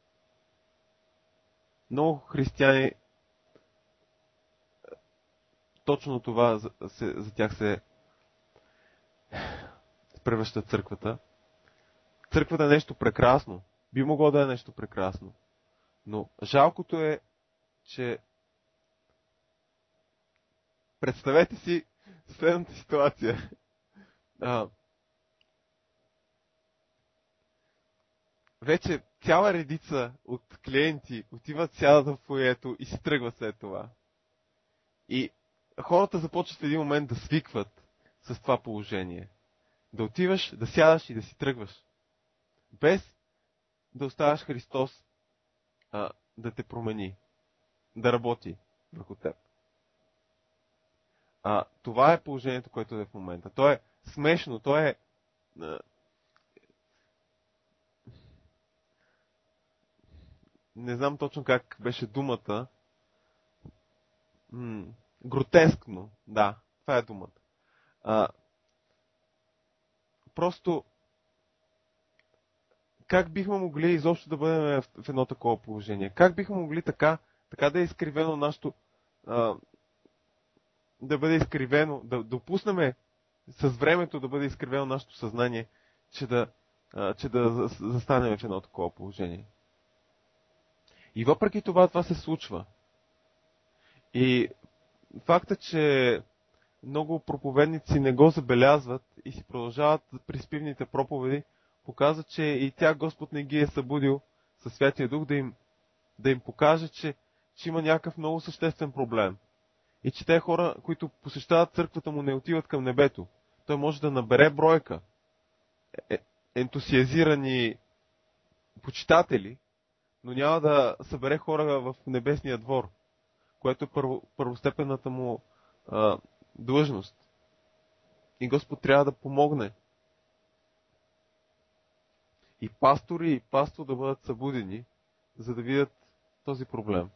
Много християни точно това за тях се превръща църквата. Църквата е нещо прекрасно. Би могло да е нещо прекрасно. Но жалкото е, че представете си следната ситуация. Вече цяла редица от клиенти отиват, сядат в фоайето и си тръгват след това. И хората започват в един момент да свикват с това положение. Да отиваш, да сядаш и да си тръгваш. Без да оставаш Христос да те промени, да работи върху теб. Това е положението, което е в момента. То е смешно, то е... Не знам точно как беше думата. Гротескно, да, това е думата. Просто, как бихме могли изобщо да бъдем в едно такова положение? Как бихме могли така да е изкривено нашето... да бъде изкривено, да допуснем с времето да бъде изкривено нашето съзнание, че да застанем в едно такова положение. И въпреки това се случва. И факта, че много проповедници не го забелязват и си продължават приспивните проповеди, показва, че и тя Господ не ги е събудил със Святия Дух да им покаже, че има някакъв много съществен проблем. И че те хора, които посещават църквата му, не отиват към небето. Той може да набере бройка ентусиазирани почитатели, но няма да събере хора в небесния двор, което е първостепенната му длъжност. И Господ трябва да помогне и пастори, и паство да бъдат събудени, за да видят този проблем.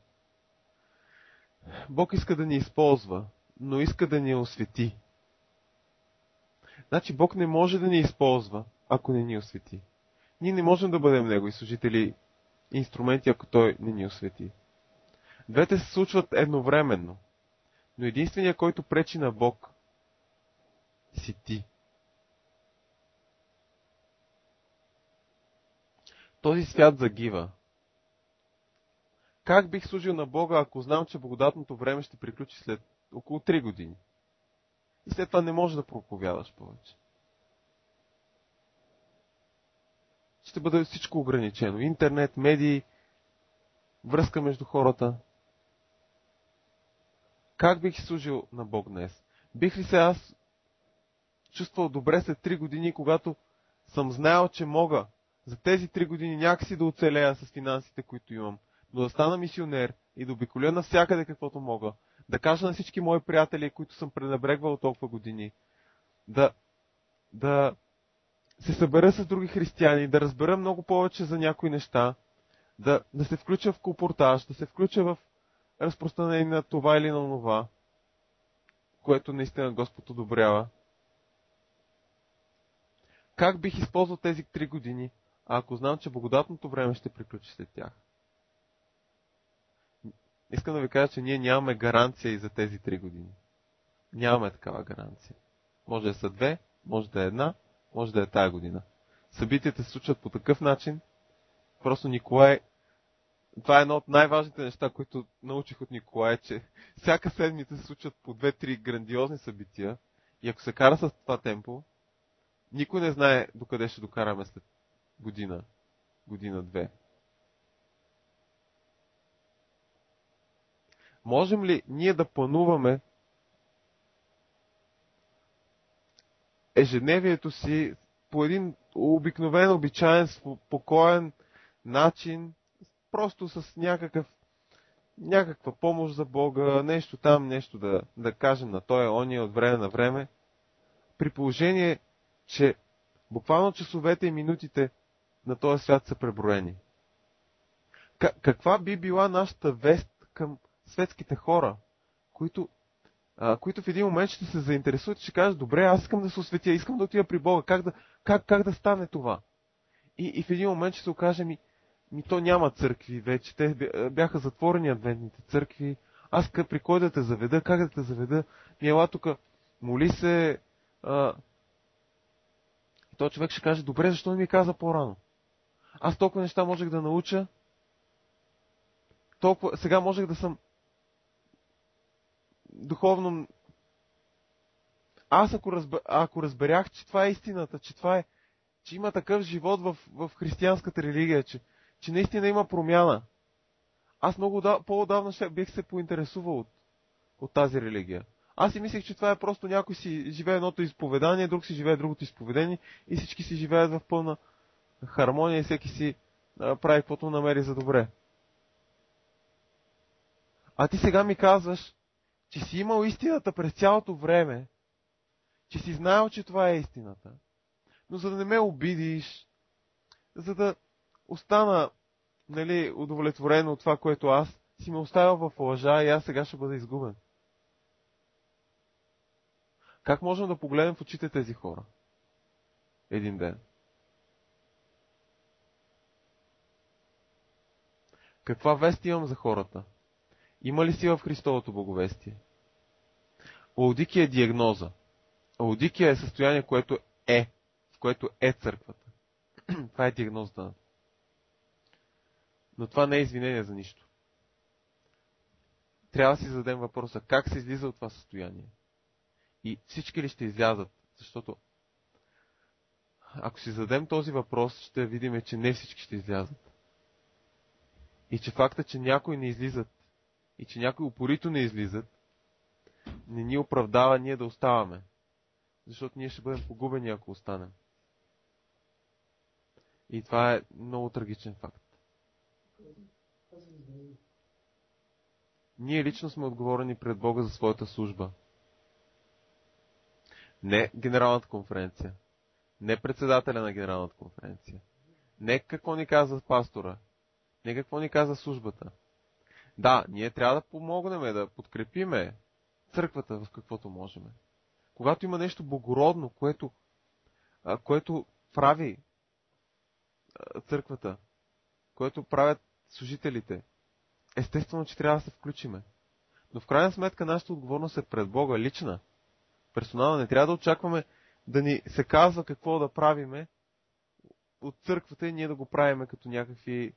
Бог иска да ни използва, но иска да ни освети. Значи Бог не може да ни използва, ако не ни освети. Ние не можем да бъдем Негови служители, инструменти, ако Той не ни освети. Двете се случват едновременно, но единственият, който пречи на Бог, си ти. Този свят загива. Как бих служил на Бога, ако знам, че благодатното време ще приключи след около 3 години? И след това не можеш да проповядаш повече. Ще бъде всичко ограничено. Интернет, медии, връзка между хората. Как бих служил на Бог днес? Бих ли се аз чувствал добре след 3 години, когато съм знаел, че мога за тези 3 години някакси да оцелея с финансите, които имам, но да стана мисионер и да обиколя навсякъде каквото мога, да кажа на всички мои приятели, които съм пренебрегвал толкова години, да се събера с други християни, да разбера много повече за някои неща, да се включа в колпортаж, да се включа в разпространение на това или на това, което наистина Господ одобрява. Как бих използвал тези 3 години, ако знам, че благодатното време ще приключи след тях? Искам да ви кажа, че ние нямаме гаранция и за тези 3 години. Нямаме такава гаранция. Може да са 2, може да е 1, може да е тая година. Събитията се случват по такъв начин. Просто Николай... Това е едно от най-важните неща, които научих от Николай, че всяка седмица се случват по 2-3 грандиозни събития. И ако се кара с това темпо, никой не знае докъде ще докараме след година-две. Можем ли ние да плануваме ежедневието си по един обикновен, обичаен, спокоен начин, просто с някаква помощ за Бога, нещо там, нещо да кажем на той, ония от време на време, при положение, че буквално часовете и минутите на този свят са преброени. Каква би била нашата вест към светските хора, които в един момент ще се заинтересуват и ще кажат, добре, аз искам да се осветя, искам да отида при Бога, как да стане това? И в един момент ще се окаже, то няма църкви вече, те бяха затворени адвентните църкви, аз при кой да те заведа, как да те заведа, ела тук, моли се, и този човек ще каже, добре, защо не ми каза по-рано? Аз толкова неща можех да науча, сега можех да съм духовно... Аз ако разберях, че това е истината, че има такъв живот в християнската религия, че наистина има промяна, аз много по-отдавна бих се поинтересувал от тази религия. Аз си мислех, че това е просто някой си живее едното изповедание, друг си живее другото изповедание и всички си живеят в пълна хармония и всеки си прави каквото намери за добре. А ти сега ми казваш, че си имал истината през цялото време, че си знаел, че това е истината, но за да не ме обидиш, за да остана, нали, удовлетворен от това, което аз си ме оставил в лъжа и аз сега ще бъда изгубен. Как можем да погледнем в очите тези хора? Един ден. Каква вест имам за хората? Има ли сила в Христовото благовестие? Лаодикия е диагноза. Лаодикия е състояние, в което е църквата. Това е диагнозата. Но това не е извинение за нищо. Трябва да си зададем въпроса, как се излиза от това състояние? И всички ли ще излязат? Защото ако си зададем този въпрос, ще видим, че не всички ще излязат. И че факта, че някои не излизат и че някои упорито не излизат, не ни оправдава ние да оставаме. Защото ние ще бъдем погубени, ако останем. И това е много трагичен факт. Ние лично сме отговорени пред Бога за своята служба. Не Генералната конференция. Не председателя на Генералната конференция. Не какво ни казва пастора. Не какво ни казва службата. Да, ние трябва да помогнем, да подкрепиме църквата в каквото можем. Когато има нещо благородно, което прави църквата, което правят служителите, естествено, че трябва да се включиме. Но в крайна сметка нашата отговорност е пред Бога, лична. Персонално не трябва да очакваме да ни се казва какво да правиме от църквата и ние да го правиме като някакви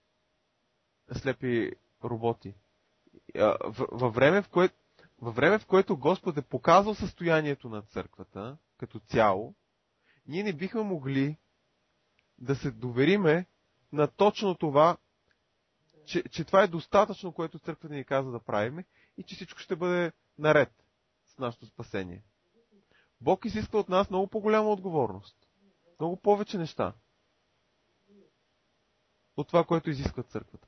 слепи роботи. Във време, в което Господ е показал състоянието на църквата като цяло, ние не бихме могли да се довериме на точно това, че това е достатъчно, което църквата ни казва да правиме и че всичко ще бъде наред с нашето спасение. Бог изисква от нас много по-голяма отговорност. Много повече неща от това, което изисква църквата.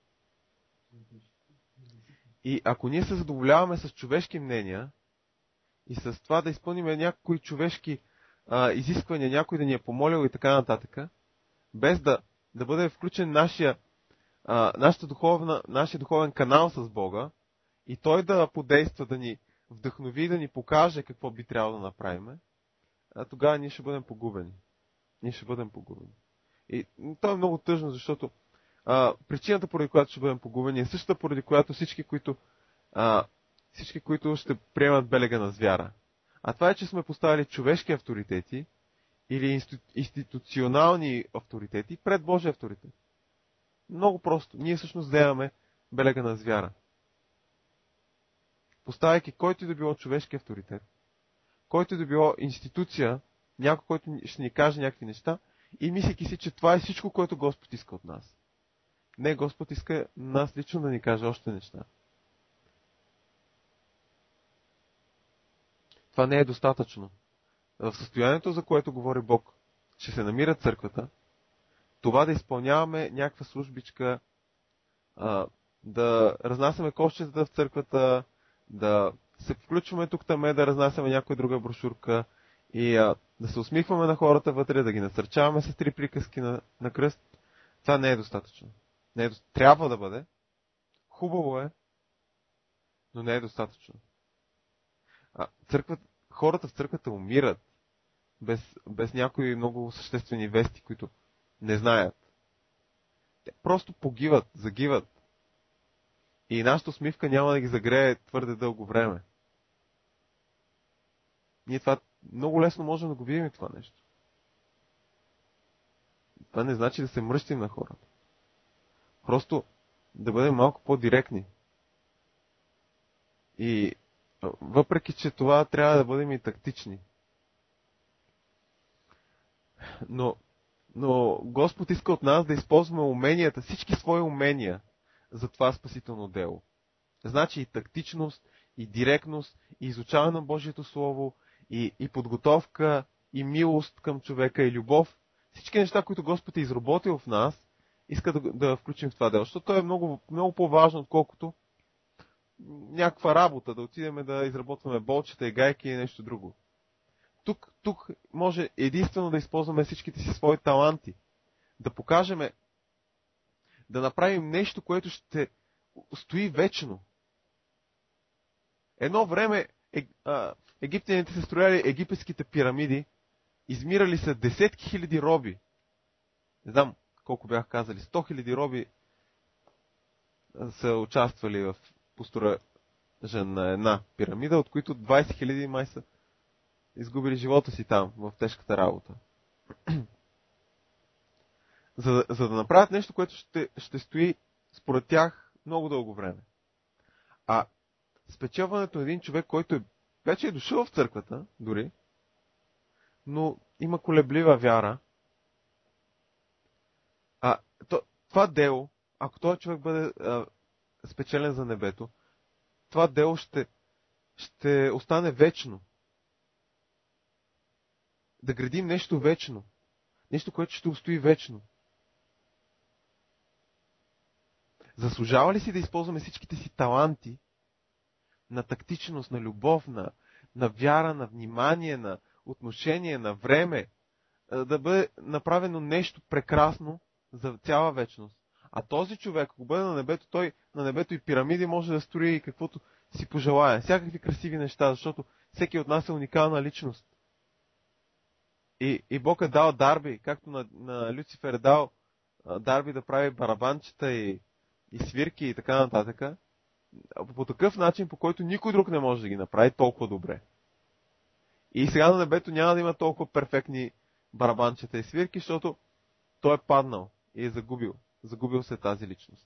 И ако ние се задоволяваме с човешки мнения и с това да изпълним някои човешки изисквания, някой да ни е помолил и така нататък, без да бъде включен нашия духовен канал с Бога и Той да подейства, да ни вдъхнови, да ни покаже какво би трябвало да направим, тогава ние ще бъдем погубени. И това е много тъжно, защото причината, поради която ще бъдем погубени, е същата, поради която всички, които ще приемат белега на звяра. А това е, че сме поставили човешки авторитети или институционални авторитети пред Божия авторитет. Много просто. Ние всъщност вземаме белега на звяра. Поставяйки който и да било човешки авторитет, който и да било институция, някой, който ще ни каже някакви неща, и мислейки си, че това е всичко, което Господ иска от нас. Не, Господ иска нас лично да ни каже още неща. Това не е достатъчно. В състоянието, за което говори Бог, че се намира църквата, това да изпълняваме някаква службичка, да разнасяме кошчетата в църквата, да се включваме тук-таме, да разнасяме някоя друга брошурка и да се усмихваме на хората вътре, да ги насърчаваме с 3 приказки на кръст, това не е достатъчно. Трябва да бъде. Хубаво е, но не е достатъчно. Хората в църквата умират без някои много съществени вести, които не знаят. Те просто погиват, загиват. И нашата усмивка няма да ги загрее твърде дълго време. Ние това много лесно можем да го видим и това нещо. Това не значи да се мръщим на хората. Просто да бъдем малко по-директни. И въпреки, че това трябва да бъдем и тактични. Но Господ иска от нас да използваме уменията, всички свои умения за това спасително дело. Значи и тактичност, и директност, и изучаване на Божието Слово, и подготовка, и милост към човека, и любов. Всички неща, които Господ е изработил в нас, иска да включим в това дело. Защото то е много, много по-важно, отколкото някаква работа, да отидем да изработваме болчета и гайки и нещо друго. Тук може единствено да използваме всичките си свои таланти, да покажем, да направим нещо, което ще стои вечно. Едно време египтяните са строяли египетските пирамиди, измирали са десетки хиляди роби. Не знам колко бях казали, 100 хиляди роби са участвали в построежа на една пирамида, от които 20 хиляди май са изгубили живота си там, в тежката работа. За да направят нещо, което ще стои според тях много дълго време. А спечелването на един човек, който вече е дошъл в църквата, дори, но има колеблива вяра, това дело, ако този човек бъде спечелен за небето, това дело ще остане вечно. Да градим нещо вечно. Нещо, което ще устои вечно. Заслужава ли си да използваме всичките си таланти на тактичност, на любов, на вяра, на внимание, на отношение, на време, да бъде направено нещо прекрасно за цяла вечност? А този човек, ако бъде на небето, той на небето и пирамиди може да строи и каквото си пожелае. Всякакви красиви неща, защото всеки от нас е уникална личност. И Бог е дал дарби, както на Люцифер е дал дарби да прави барабанчета и свирки и така нататък. По такъв начин, по който никой друг не може да ги направи толкова добре. И сега на небето няма да има толкова перфектни барабанчета и свирки, защото той е паднал и е загубил. Загубил се тази личност.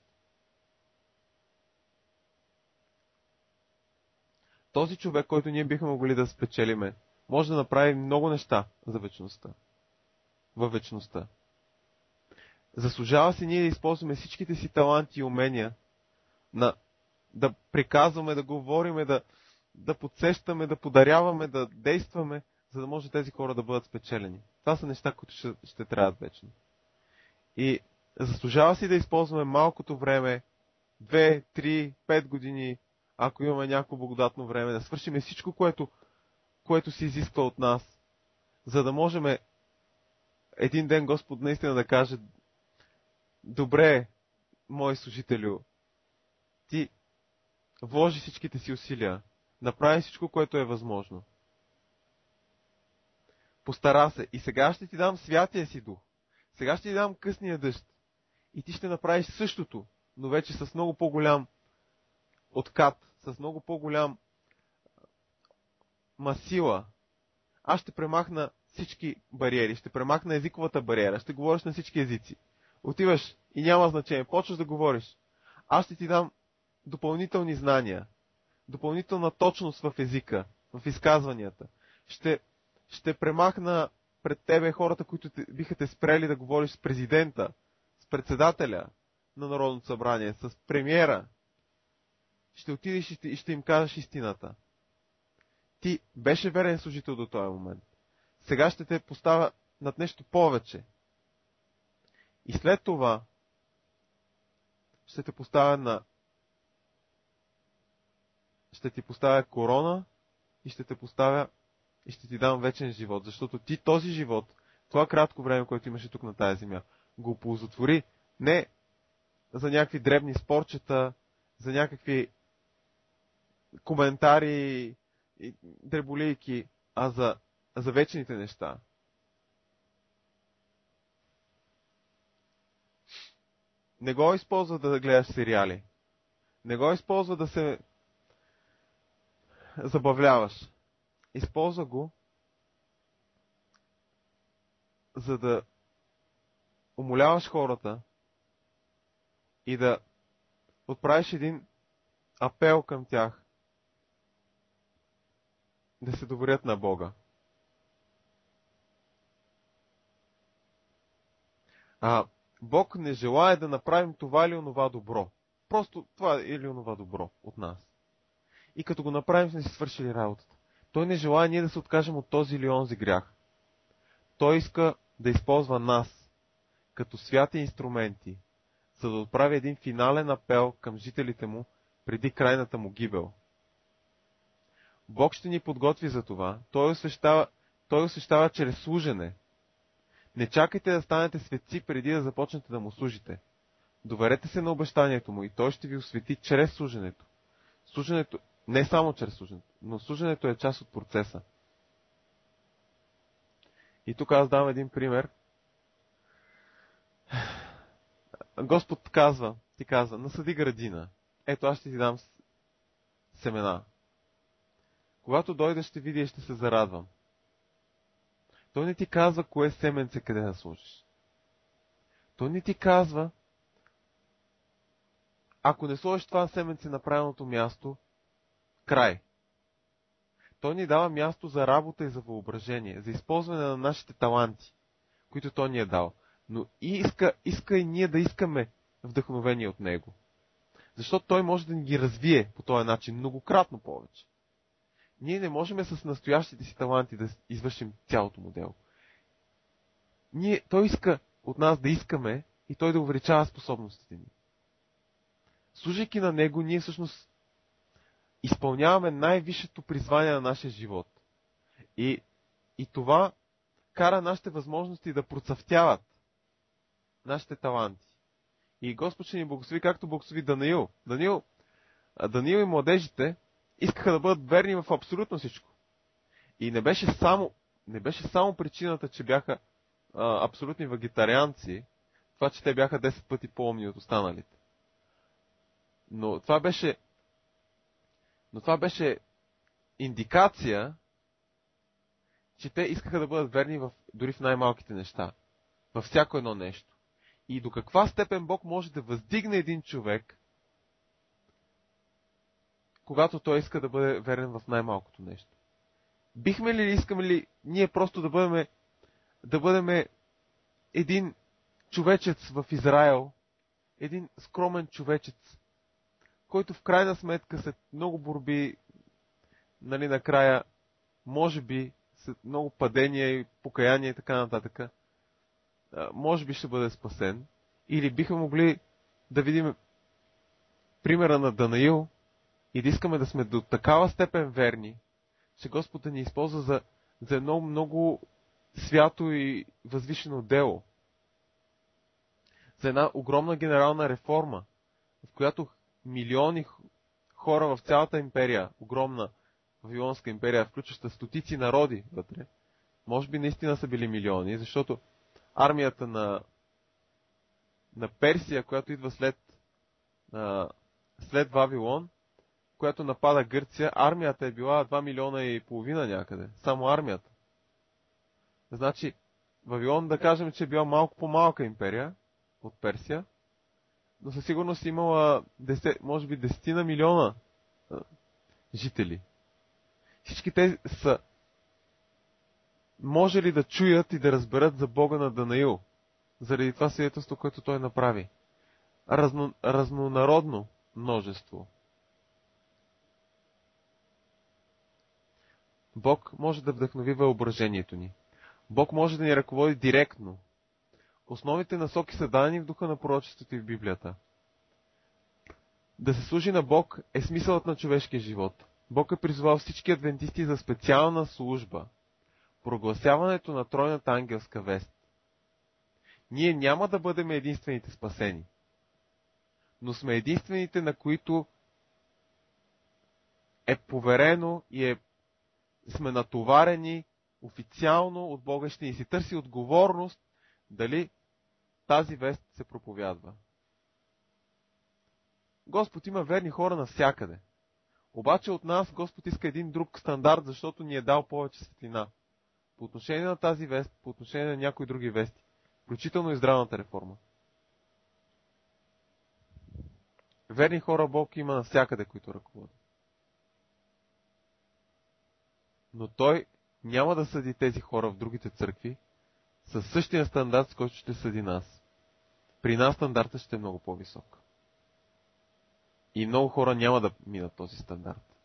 Този човек, който ние бихме могли да спечелиме, може да направи много неща за вечността. Във вечността. Заслужава се ние да използваме всичките си таланти и умения, да приказваме, да говориме, да подсещаме, да подаряваме, да действаме, за да може тези хора да бъдат спечелени. Това са неща, които ще трябват вечно. И заслужава си да използваме малкото време, 2, 3, 5 години, ако имаме някакво благодатно време, да свършим всичко, което се изисква от нас, за да можем един ден Господ наистина да каже: добре, мой служителю, ти вложи всичките си усилия, направи всичко, което е възможно. Постара се и сега ще ти дам святия си дух. Сега ще ти дам късния дъжд. И ти ще направиш същото, но вече с много по-голям откат, с много по-голям сила. Аз ще премахна всички бариери, ще премахна езиковата бариера, ще говориш на всички езици. Отиваш и няма значение, почваш да говориш. Аз ще ти дам допълнителни знания, допълнителна точност в езика, в изказванията. Ще премахна пред тебе хората, които биха те спрели да говориш с президента, с председателя на Народното събрание, с премиера. Ще отидеш и ще им кажеш истината. Ти беше верен служител до този момент. Сега ще те поставя над нещо повече. И след това ще ти поставя корона и ще ти дам вечен живот. Защото ти този живот, това кратко време, което имаше тук на тази земя, го оползотвори не за някакви дребни спорчета, за някакви коментари и дреболийки, а за вечните неща. Не го използва да гледаш сериали. Не го използва да се забавляваш. Използва го, за да умоляваш хората и да отправиш един апел към тях да се доверят на Бога. Бог не желае да направим това или онова добро. Просто това или онова добро от нас. И като го направим, сме си свършили работата. Той не желае ние да се откажем от този или онзи грях. Той иска да използва нас като святи инструменти, за да отправи един финален апел към жителите му преди крайната му гибел. Бог ще ни подготви за това. Той освещава чрез служене. Не чакайте да станете светци преди да започнете да му служите. Доверете се на обещанието му и той ще ви освети чрез служенето. Служенето, не само чрез служенето, но служенето е част от процеса. И тук аз давам един пример. Господ ти казва, насади градина. Ето аз ще ти дам семена. Когато дойдеш, ще видя и ще се зарадвам. Той не ти казва кое семенце къде да сложиш. Той не ти казва, ако не сложиш това семенце на правилното място, край. Той ни дава място за работа и за въображение, за използване на нашите таланти, които той ни е дал. Но иска и ние да искаме вдъхновение от него. Защото той може да ни ги развие по този начин многократно повече. Ние не можем с настоящите си таланти да извършим цялото му дело. Той иска от нас да искаме и той да увеличава способностите ни. Служайки на него, ние всъщност изпълняваме най-висшето призвание на нашия живот. И това кара нашите възможности да процъфтяват нашите таланти. И Господ ще ни благослови, както благослови Даниил. Даниил и младежите искаха да бъдат верни в абсолютно всичко. И не беше само причината, че бяха абсолютни вегетарианци, това, че те бяха 10 пъти по-умни от останалите. Но това беше индикация, че те искаха да бъдат верни дори в най-малките неща. Във всяко едно нещо. И до каква степен Бог може да въздигне един човек, когато той иска да бъде верен в най-малкото нещо. Бихме ли, искаме ли ние просто да бъдем един човечец в Израел, един скромен човечец, който в крайна сметка след много борби, накрая, може би, след много падения и покаяния и така нататък, може би ще бъде спасен. Или биха могли да видим примера на Данаил и да искаме да сме до такава степен верни, че Господ да ни използва за едно много свято и възвишено дело. За една огромна генерална реформа, в която милиони хора в цялата империя, огромна Вавилонска империя, включваща стотици народи вътре, може би наистина са били милиони, защото армията на Персия, която идва след Вавилон, която напада Гърция, армията е била 2,5 милиона някъде. Само армията. Значи, Вавилон, да кажем, че е била малко по-малка империя от Персия, но със сигурност имала може би 10 милиона жители. Всички те са може ли да чуят и да разберат за Бога на Данаил, заради това свидетелство, което той направи. Разнонародно множество. Бог може да вдъхнови въображението ни. Бог може да ни ръководи директно. Основните насоки са дадени в духа на пророчеството и в Библията. Да се служи на Бог е смисълът на човешкия живот. Бог е призвал всички адвентисти за специална служба. Прогласяването на тройната ангелска вест. Ние няма да бъдем единствените спасени, но сме единствените, на които е поверено и сме натоварени официално от Бога, ще ни си търси отговорност дали тази вест се проповядва. Господ има верни хора навсякъде. Обаче от нас Господ иска един друг стандарт, защото ни е дал повече светлина. По отношение на тази вест, по отношение на някои други вести, включително и здравната реформа. Верни хора Бог има навсякъде, които ръководят. Но Той няма да съди тези хора в другите църкви със същия стандарт, с който ще съди нас. При нас стандартът ще е много по-висок. И много хора няма да минат този стандарт.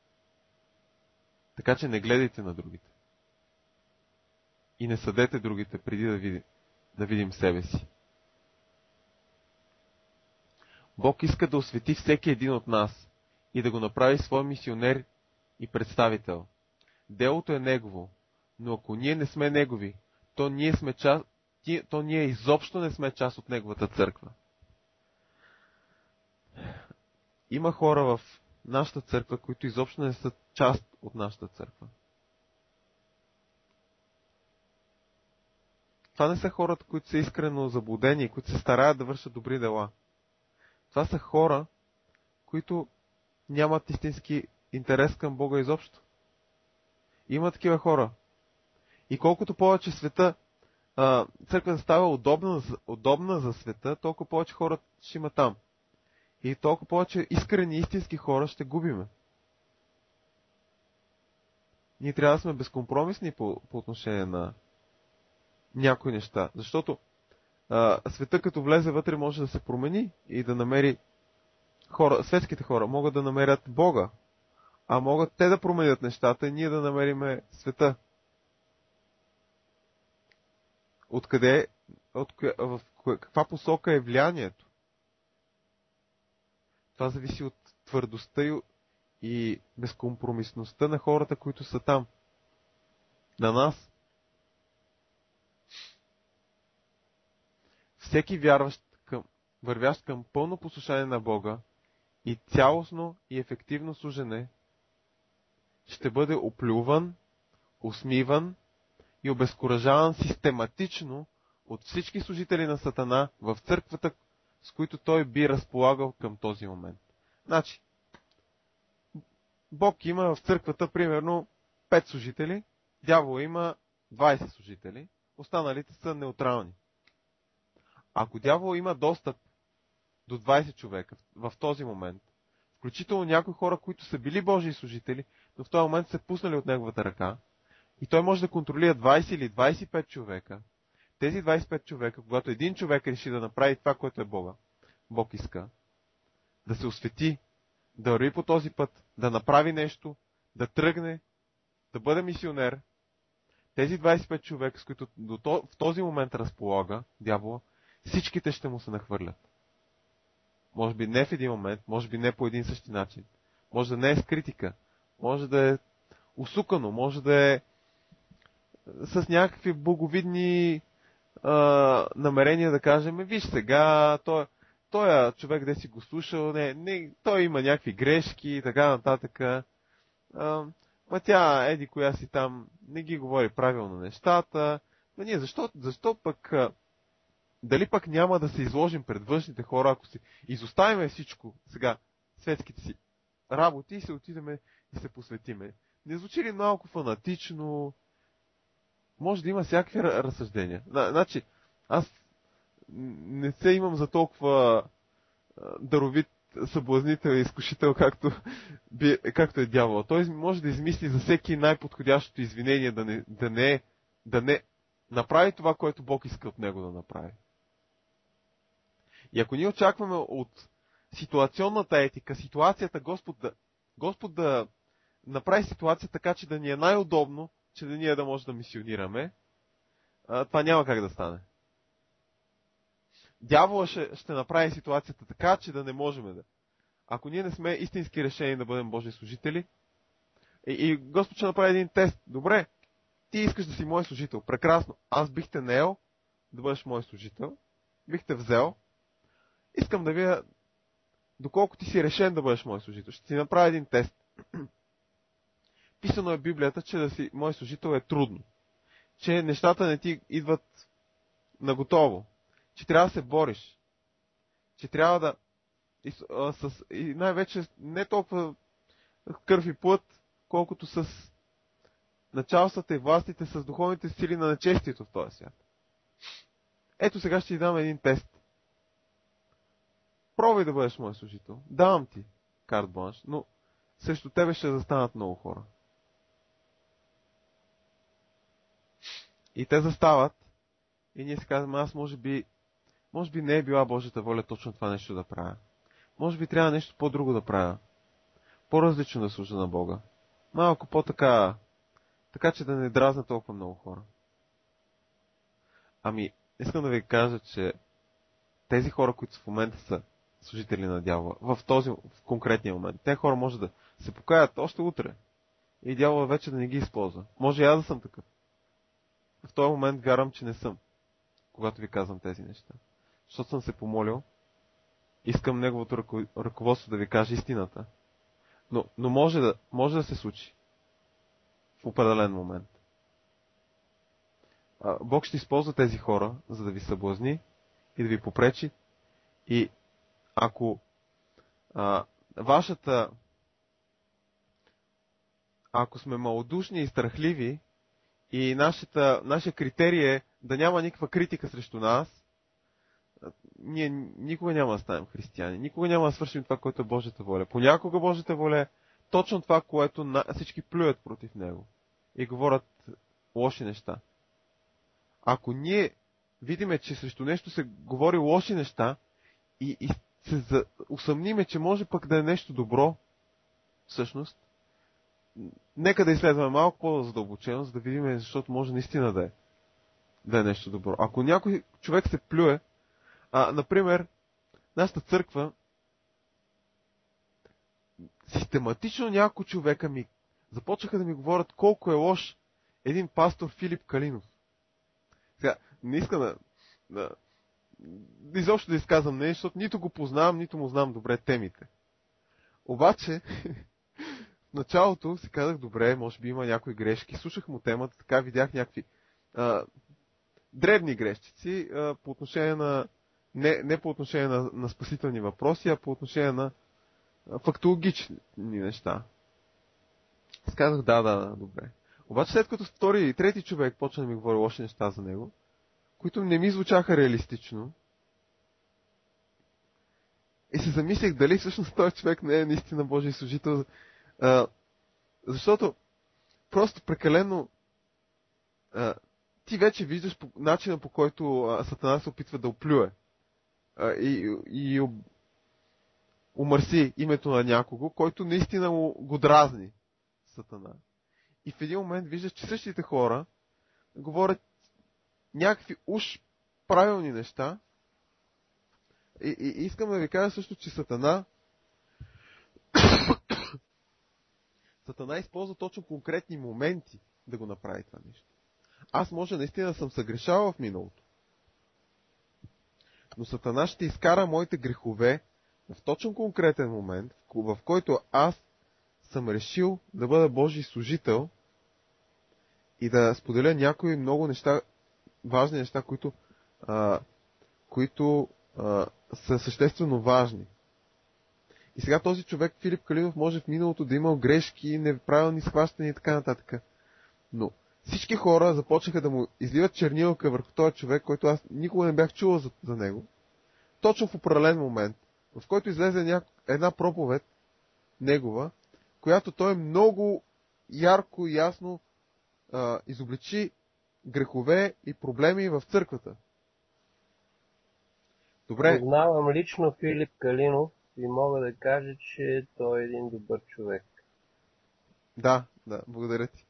Така че не гледайте на другите. И не съдете другите преди да видим себе си. Бог иска да освети всеки един от нас и да го направи свой мисионер и представител. Делото е негово, но ако ние не сме негови, то ние изобщо не сме част от неговата църква. Има хора в нашата църква, които изобщо не са част от нашата църква. Това не са хората, които са искрено заблудени, които се стараят да вършат добри дела. Това са хора, които нямат истински интерес към Бога изобщо. Има такива хора. И колкото повече църквата става удобна за света, толкова повече хора ще има там. И толкова повече искрени истински хора ще губиме. Ние трябва да сме безкомпромисни по отношение на някои неща. Защото света като влезе вътре може да се промени и да намери светските хора могат да намерят Бога, а могат те да променят нещата и ние да намериме света. В каква посока е влиянието? Това зависи от твърдостта и безкомпромисността на хората, които са там. На нас. Всеки вървящ към пълно послушание на Бога и цялостно и ефективно служене ще бъде оплюван, усмиван и обезкуражаван систематично от всички служители на Сатана в църквата, с които той би разполагал към този момент. Значи, Бог има в църквата примерно 5 служители, дявола има 20 служители, останалите са неутрални. Ако дявол има достъп до 20 човека в този момент, включително някои хора, които са били Божии служители, но в този момент са пуснали от неговата ръка, и той може да контролира 20 или 25 човека, тези 25 човека, когато един човек реши да направи това, което е Бог иска, да се освети, да върви по този път, да направи нещо, да тръгне, да бъде мисионер, тези 25 човека, с които в този момент разполага дявола, всичките ще му се нахвърлят. Може би не в един момент, може би не по един същи начин. Може да не е с критика, може да е усукано, може да е с някакви боговидни намерения да кажем, виж сега, той човек де си го слушал, той има някакви грешки и така нататък. Тя, еди коя си там, не ги говори правилно нещата. Ние защо пък, дали пък няма да се изложим пред външните хора, ако си изоставиме всичко сега, светските си работи и се отидеме и се посветиме. Не звучи ли малко фанатично? Може да има всякакви разсъждения. Значи, аз не се имам за толкова даровит съблазнител и изкушител, както е дявола. Той може да измисли за всеки най-подходящото извинение да не направи това, което Бог иска от него да направи. И ако ние очакваме от ситуационната етика, ситуацията Господ да направи ситуация така, че да ни е най-удобно, че да ние да може да мисионираме, това няма как да стане. Дявола ще направи ситуацията така, че да не можем да. Ако ние не сме истински решени да бъдем Божии служители, и Господ ще направи един тест. Добре, ти искаш да си мой служител. Прекрасно. Аз бих те наел да бъдеш мой служител. Бих те взел. Искам да видя доколко ти си решен да бъдеш мой служител. Ще ти направя един тест. Писано е в Библията, че да си мой служител е трудно. Че нещата не ти идват наготово. Че трябва да се бориш. Че трябва да... И най-вече не толкова кръв и плът, колкото с началствата и властите, с духовните сили на нечестието в този свят. Ето сега ще ти дам един тест. Пробвай да бъдеш мой служител. Давам ти карт бланш, но срещу тебе ще застанат много хора. И те застават и ние си казваме, аз може би не е била Божията воля точно това нещо да правя. Може би трябва нещо по-друго да правя. По-различно да служа на Бога. Малко по-така, че да не дразна толкова много хора. Ами, искам да ви кажа, че тези хора, които в момента са служители на дявола в конкретния момент. Те хора може да се покаят още утре и дявола вече да не ги използва. Може и аз да съм такъв. В този момент вярвам, че не съм, когато ви казвам тези неща. Защото съм се помолил, искам неговото ръководство да ви каже истината. Но може да се случи в определен момент. Бог ще използва тези хора, за да ви съблазни и да ви попречи. И ако ако сме малодушни и страхливи и нашия критерий е да няма никаква критика срещу нас, ние никога няма да станем християни. Никога няма да свършим това, което е Божията воля. Понякога Божията воля е точно това, което всички плюят против него и говорят лоши неща. Ако ние видиме, че срещу нещо се говори лоши неща и се усъмниме, че може пък да е нещо добро, всъщност, нека да изследваме малко по-задълбочено, за да видим, защото може наистина да е нещо добро. Ако някой човек се плюе, например, нашата църква, систематично няколко човека започнаха да ми говорят колко е лош един пастор Филип Калинов. Сега, не искам изобщо да изказвам нещо, защото нито го познавам, нито му знам добре темите. Обаче, в началото си казах, добре, може би има някои грешки. Слушах му темата, така видях някакви дребни грешчици по отношение на не по отношение на спасителни въпроси, а по отношение на фактологични неща. Аз казах, да, добре. Обаче след като втори и трети човек почна да ми говори лоши неща за него, които не ми звучаха реалистично, и се замислих дали всъщност този човек не е наистина Божий служител, защото просто прекалено ти вече виждаш начина, по който Сатана се опитва да оплюе и умърси името на някого, който наистина го дразни Сатана. И в един момент виждаш, че същите хора говорят някакви уж правилни неща. И искам да ви кажа също, че Сатана използва точно конкретни моменти да го направи това нещо. Аз може наистина да съм съгрешавал в миналото. Но Сатана ще изкара моите грехове в точно конкретен момент, в който аз съм решил да бъда Божий служител и да споделя някои много неща, важни неща, които са съществено важни. И сега този човек, Филип Калинов, може в миналото да имал грешки, неправилни схващания и така нататък. Но всички хора започнаха да му изливат чернилка върху този човек, който аз никога не бях чувал за него. Точно в определен момент, в който излезе една проповед негова, която той много ярко и ясно изобличи грехове и проблеми в църквата. Добре. Познавам лично Филип Калинов и мога да кажа, че той е един добър човек. Да, благодаря ти.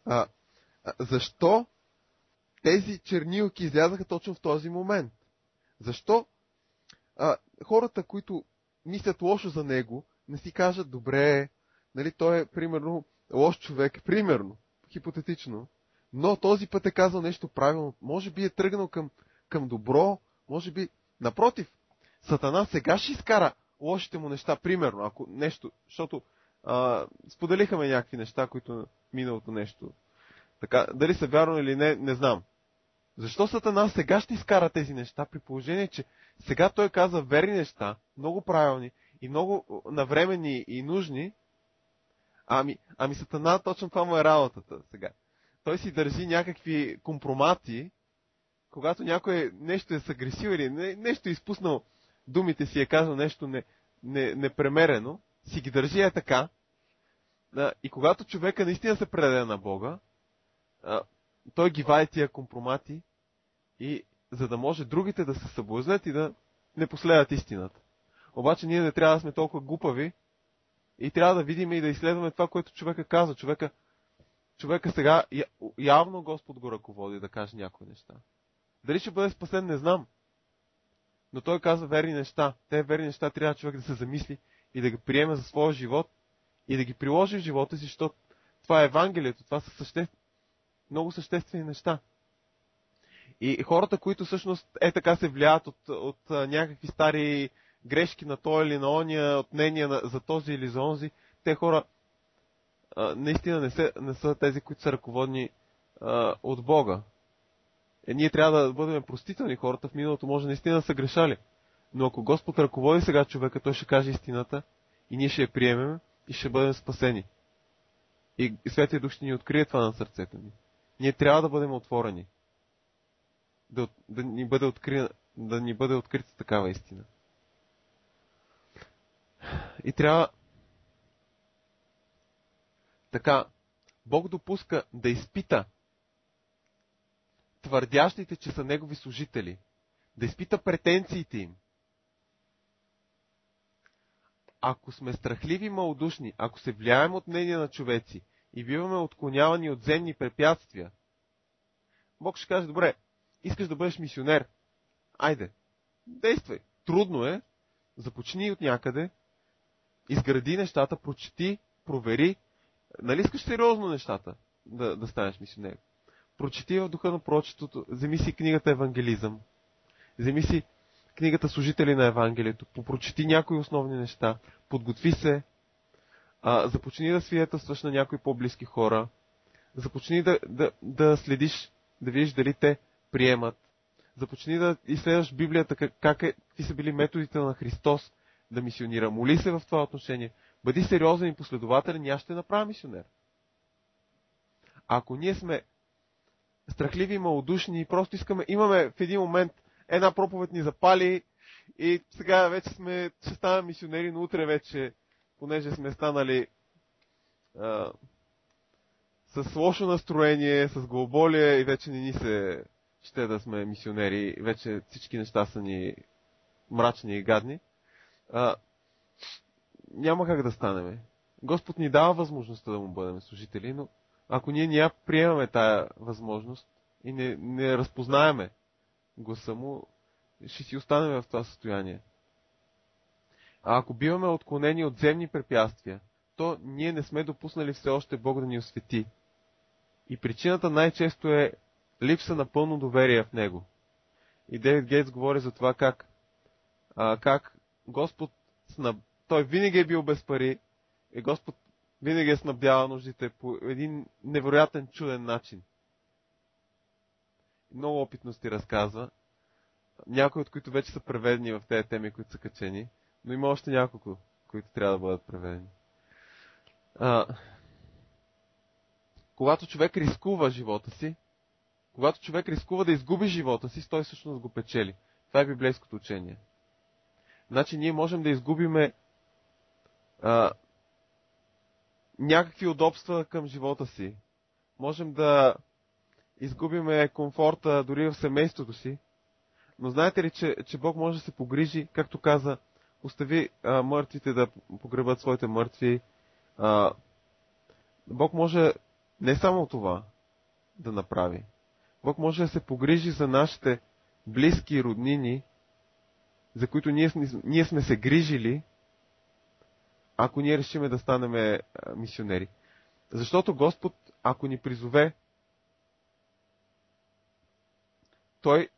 Защо тези чернилки излязаха точно в този момент? Защо хората, които мислят лошо за него, не си кажат, добре, нали, той е, примерно, лош човек, примерно, хипотетично, но този път е казал нещо правилно, може би е тръгнал към добро, може би, напротив, Сатана сега ще изкара лошите му неща, примерно, ако нещо, защото споделиха ме някакви неща, които миналото нещо. Така, дали са вярно или не знам. Защо Сатана сега ще изкара тези неща, при положение, че сега той каза верни неща, много правилни и много навременни и нужни, ами Сатана точно това му е работата сега. Той си държи някакви компромати, когато някой нещо е съгресил или нещо е изпуснал думите си, е казал нещо непремерено, си ги държи е така. И когато човека наистина се предаде на Бога, той ги вади тия компромати, и за да може другите да се съблазнят и да не последват истината. Обаче ние не трябва да сме толкова глупави и трябва да видим и да изследваме това, което човека казва. Човека сега явно Господ го ръководи да каже някои неща. Дали ще бъде спасен, не знам. Но той казва верни неща. Те верни неща трябва човек да се замисли и да ги приеме за своя живот и да ги приложи в живота си, защото това е Евангелието, това са много съществени неща. И хората, които всъщност така се влияят от някакви стари грешки на той или на ония, от мнения за този или за онзи, те хора наистина не са тези, които са ръководни от Бога. Ние трябва да бъдем простителни, хората в миналото може наистина да са грешали. Но ако Господ ръководи сега човека, той ще каже истината и ние ще я приемем и ще бъдем спасени. И Святия Дух ще ни открие това на сърцето ни. Ние трябва да бъдем отворени. Да ни бъде открита такава истина. И трябва така, Бог допуска да изпита твърдящите, че са Негови служители, да изпита претенциите им. Ако сме страхливи и малодушни, ако се влияем от мнения на човеци и биваме отклонявани от земни препятствия, Бог ще каже, добре, искаш да бъдеш мисионер, айде, действай. Трудно е, започни от някъде, изгради нещата, прочети, провери. Нали искаш сериозно нещата да станеш мисионер? Прочети в духа на пророчеството, вземи си книгата Евангелизъм, вземи си книгата Служители на Евангелието, попрочети някои основни неща, подготви се, започни да свидетелстваш на някои по-близки хора, започни да следиш, да видиш дали те приемат, започни да изследваш Библията, какви са били методите на Христос да мисионира. Моли се в това отношение. Бъди сериозен и последователен и аз ще направя мисионер. Ако ние сме страхливи и малодушни и просто имаме в един момент една проповед ни запали и сега вече ще станем мисионери, но утре вече, понеже сме станали с лошо настроение, с главоболие и вече не ни се ще да сме мисионери, вече всички неща са ни мрачни и гадни, няма как да станем. Господ ни дава възможността да му бъдем служители, но ако ние не я приемаме тая възможност и не разпознаеме гласа му, ще си останем в това състояние. А ако биваме отклонени от земни препятствия, то ние не сме допуснали все още Бог да ни освети. И причината най-често е липса на пълно доверие в Него. И Дейвид Гейтс говори за това как Господ той винаги е бил без пари и Господ винаги е снабдявал нуждите по един невероятен, чуден начин. Много опитности разказва, някои от които вече са преведени в тези теми, които са качени, но има още няколко, които трябва да бъдат преведени. Когато човек рискува живота си, когато човек рискува да изгуби живота си, той всъщност го печели. Това е библейското учение. Значи ние можем да изгубиме някакви удобства към живота си. Можем да изгубиме комфорта дори в семейството си. Но знаете ли, че Бог може да се погрижи, както каза, остави мъртвите да погребат своите мъртви. Бог може не само това да направи. Бог може да се погрижи за нашите близки и роднини, за които ние сме се грижили, ако ние решиме да станем мисионери. Защото Господ, ако ни призове, Той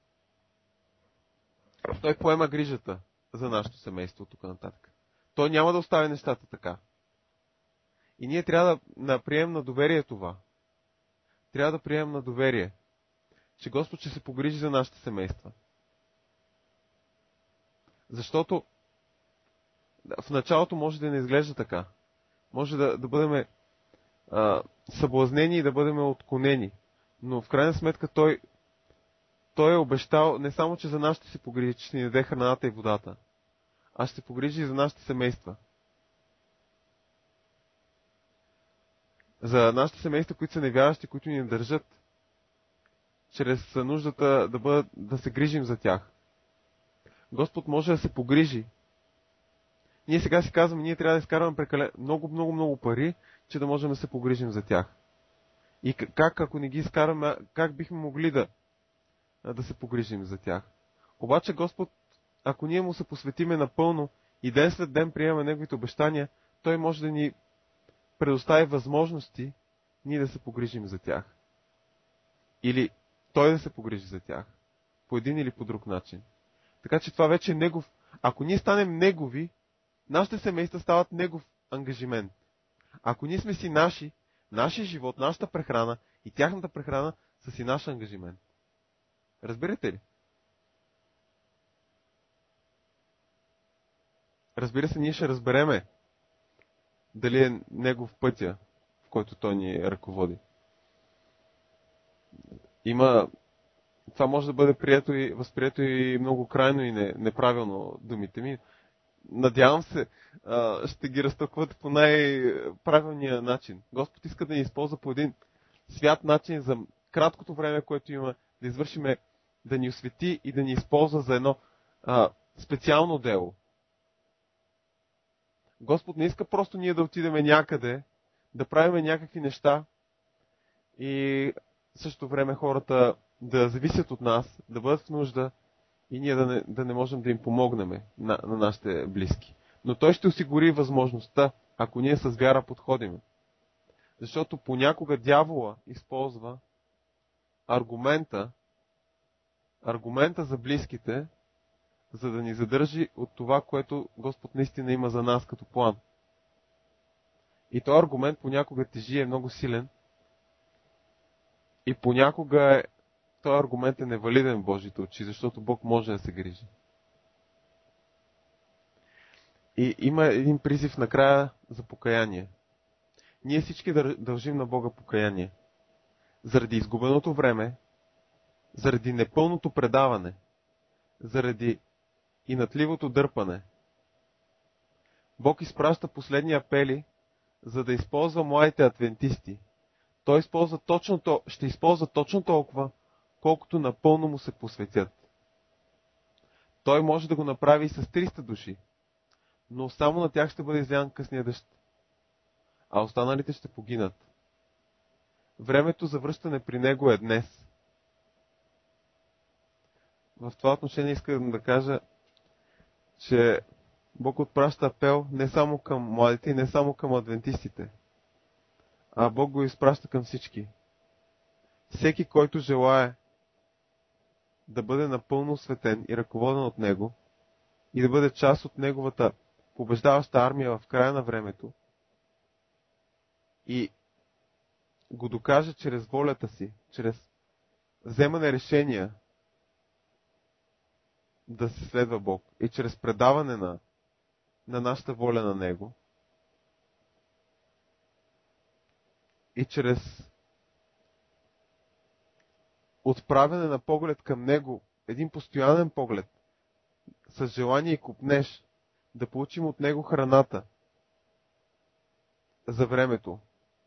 поема грижата за нашето семейство тук нататък. Той няма да остави нещата така. И ние трябва да приемем на доверие това. Трябва да приемем на доверие, че Господ ще се погрижи за нашите семейства. Защото в началото може да не изглежда така. Може да бъдем съблазнени и да бъдем отклонени. Но в крайна сметка Той е обещал не само, че за нас ще се погрижи, че ще ни даде храната и водата, а ще се погрижи и за нашите семейства. За нашите семейства, които са невярващи, които ни държат, чрез нуждата да се грижим за тях. Господ може да се погрижи. Ние сега си казваме, ние трябва да изкарваме много пари, че да можем да се погрижим за тях. И ако не ги изкараме, как бихме могли да се погрижим за тях? Обаче Господ ако ние му се посветиме напълно и ден след ден приемаме неговите обещания, той може да ни предостави възможности ние да се погрижим за тях. Или той да се погрижи за тях. По един или по друг начин. Така че това вече е негов. Ако ние станем негови, нашите семейства стават негов ангажимент. Ако ние сме си нашия живот, нашата прехрана и тяхната прехрана са си наш ангажимент. Разбирате ли? Разбира се, ние ще разбереме дали е негов пътя, в който той ни ръководи. Това може да бъде възприето и много крайно и неправилно думите ми. Надявам се, ще ги разтълкувате по най-правилния начин. Господ иска да ни използва по един свят начин за краткото време, което има, да извършиме, да ни освети и да ни използва за едно специално дело. Господ не иска просто ние да отидем някъде, да правим някакви неща и в същото време хората да зависят от нас, да бъдат в нужда и ние да не можем да им помогнем на нашите близки. Но Той ще осигури възможността, ако ние с вяра подходим. Защото понякога дявола използва аргумента за близките, за да ни задържи от това, което Господ наистина има за нас като план. И този аргумент понякога тежи, е много силен. И понякога този аргумент е невалиден в Божите очи, защото Бог може да се грижи. И има един призив накрая за покаяние. Ние всички дължим на Бога покаяние. Заради изгубеното време, заради непълното предаване, заради инатливото дърпане. Бог изпраща последни апели, за да използва младите адвентисти. Той ще използва точно толкова, колкото напълно му се посветят. Той може да го направи и с 300 души, но само на тях ще бъде излян късния дъжд, а останалите ще погинат. Времето за връщане при него е днес. В това отношение искам да кажа, че Бог отпраща апел не само към младите и не само към адвентистите, а Бог го изпраща към всички. Всеки, който желае да бъде напълно осветен и ръководен от Него и да бъде част от Неговата побеждаваща армия в края на времето и го докаже чрез волята си, чрез вземане решения да се следва Бог и чрез предаване на нашата воля на Него и чрез отправяне на поглед към Него, един постоянен поглед, с желание и купнеж, да получим от Него храната за времето,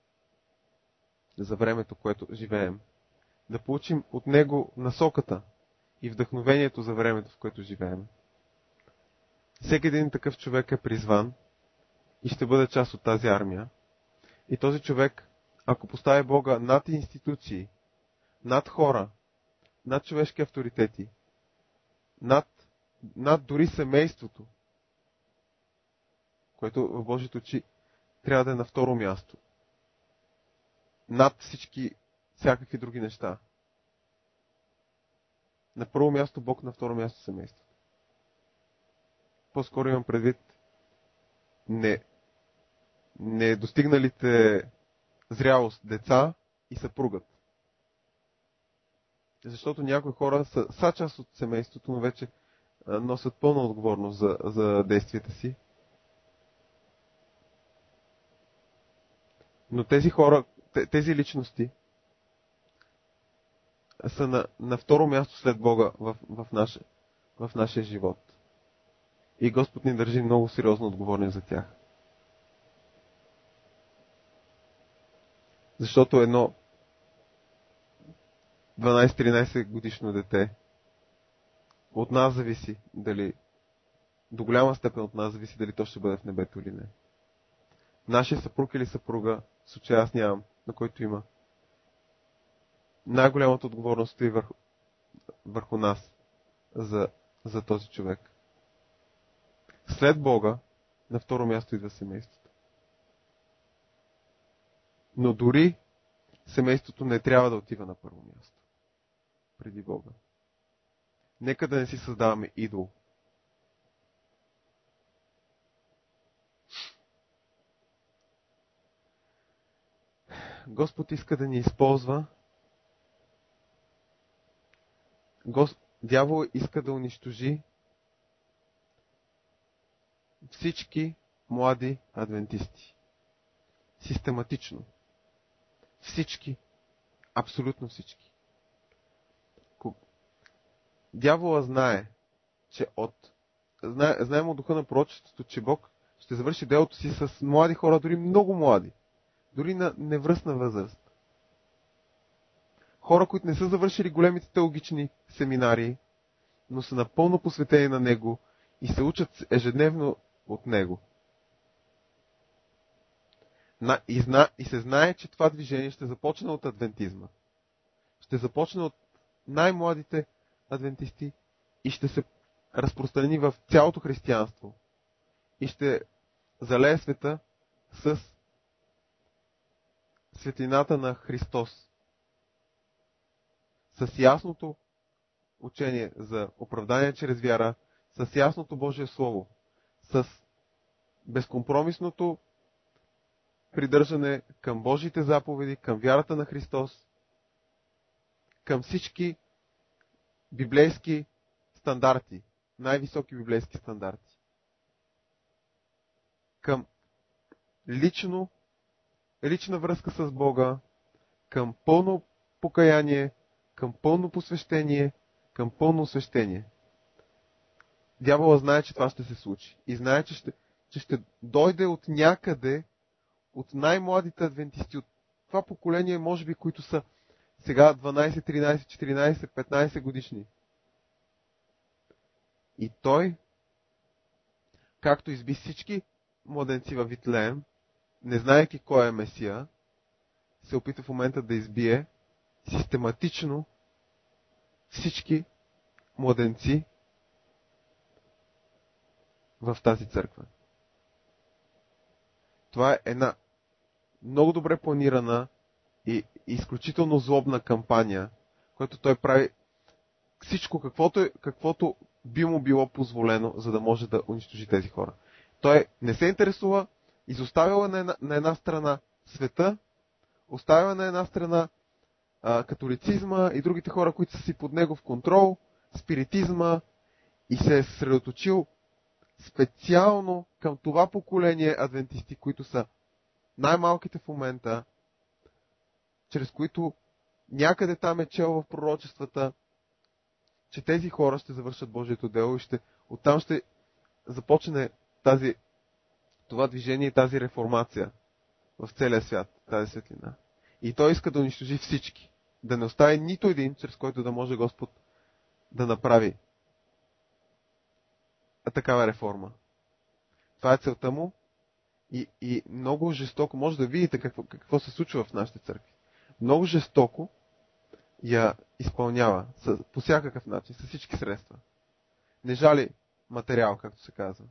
което живеем. Да получим от Него насоката и вдъхновението за времето, в което живеем. Всеки един такъв човек е призван и ще бъде част от тази армия. И този човек, ако постави Бога над институции, над хора, над човешки авторитети, над дори семейството, което в Божите очи трябва да е на второ място, над всякакви други неща. На първо място Бог, на второ място семейството. По-скоро имам предвид не достигналите зрялост деца и съпругът. Защото някои хора са част от семейството, но вече носят пълна отговорност за действията си. Но тези хора, тези личности са на второ място след Бога в нашия живот. И Господ ни държи много сериозно отговорни за тях. Защото едно 12-13 годишно дете от нас зависи до голяма степен от нас зависи дали то ще бъде в небето или не. Нашия съпруг или съпруга, в случая аз нямам, на който има, най-голямата отговорност е върху нас за този човек. След Бога, на второ място идва семейството. Но дори семейството не трябва да отива на първо място. Преди Бога. Нека да не си създаваме идол. Господ иска да ни използва. Дявол иска да унищожи всички млади адвентисти. Систематично. Всички. Абсолютно всички. Дявола знае, че знаем от духа на пророчеството, че Бог ще завърши делото си с млади хора, дори много млади. Дори на невръстна възраст. Хора, които не са завършили големите теологични семинари, но са напълно посветени на Него и се учат ежедневно от Него. И се знае, че това движение ще започне от адвентизма. Ще започне от най-младите адвентисти и ще се разпространи в цялото християнство. И ще залее света с светлината на Христос. С ясното учение за оправдание чрез вяра, с ясното Божие Слово, с безкомпромисното придържане към Божиите заповеди, към вярата на Христос, към всички библейски стандарти, най-високи библейски стандарти. Към лична връзка с Бога, към пълно покаяние, към пълно посвещение, към пълно освещение. Дявола знае, че това ще се случи. И знае, че ще дойде от някъде, от най-младите адвентисти, от това поколение, може би, които са сега 12, 13, 14, 15 годишни. И той, както изби всички младенци във Витлеем, не знаеки кой е Месия, се опита в момента да избие систематично всички младенци в тази църква. Това е една много добре планирана и изключително злобна кампания, която той прави всичко, каквото би му било позволено, за да може да унищожи тези хора. Той не се интересува, изоставил на една страна света, оставил на една страна католицизма и другите хора, които са си под негов контрол, спиритизма, и се е съсредоточил специално към това поколение адвентисти, които са най-малките в момента, чрез които някъде там е чел в пророчествата, че тези хора ще завършат Божието дело и оттам ще започне това движение и тази реформация в целия свят, тази светлина. И той иска да унищожи всички. Да не остави нито един, чрез който да може Господ да направи такава реформа. Това е целта му и много жестоко, може да видите какво се случва в нашите църкви. Много жестоко я изпълнява по всякакъв начин, с всички средства. Не жали материал, както се казва.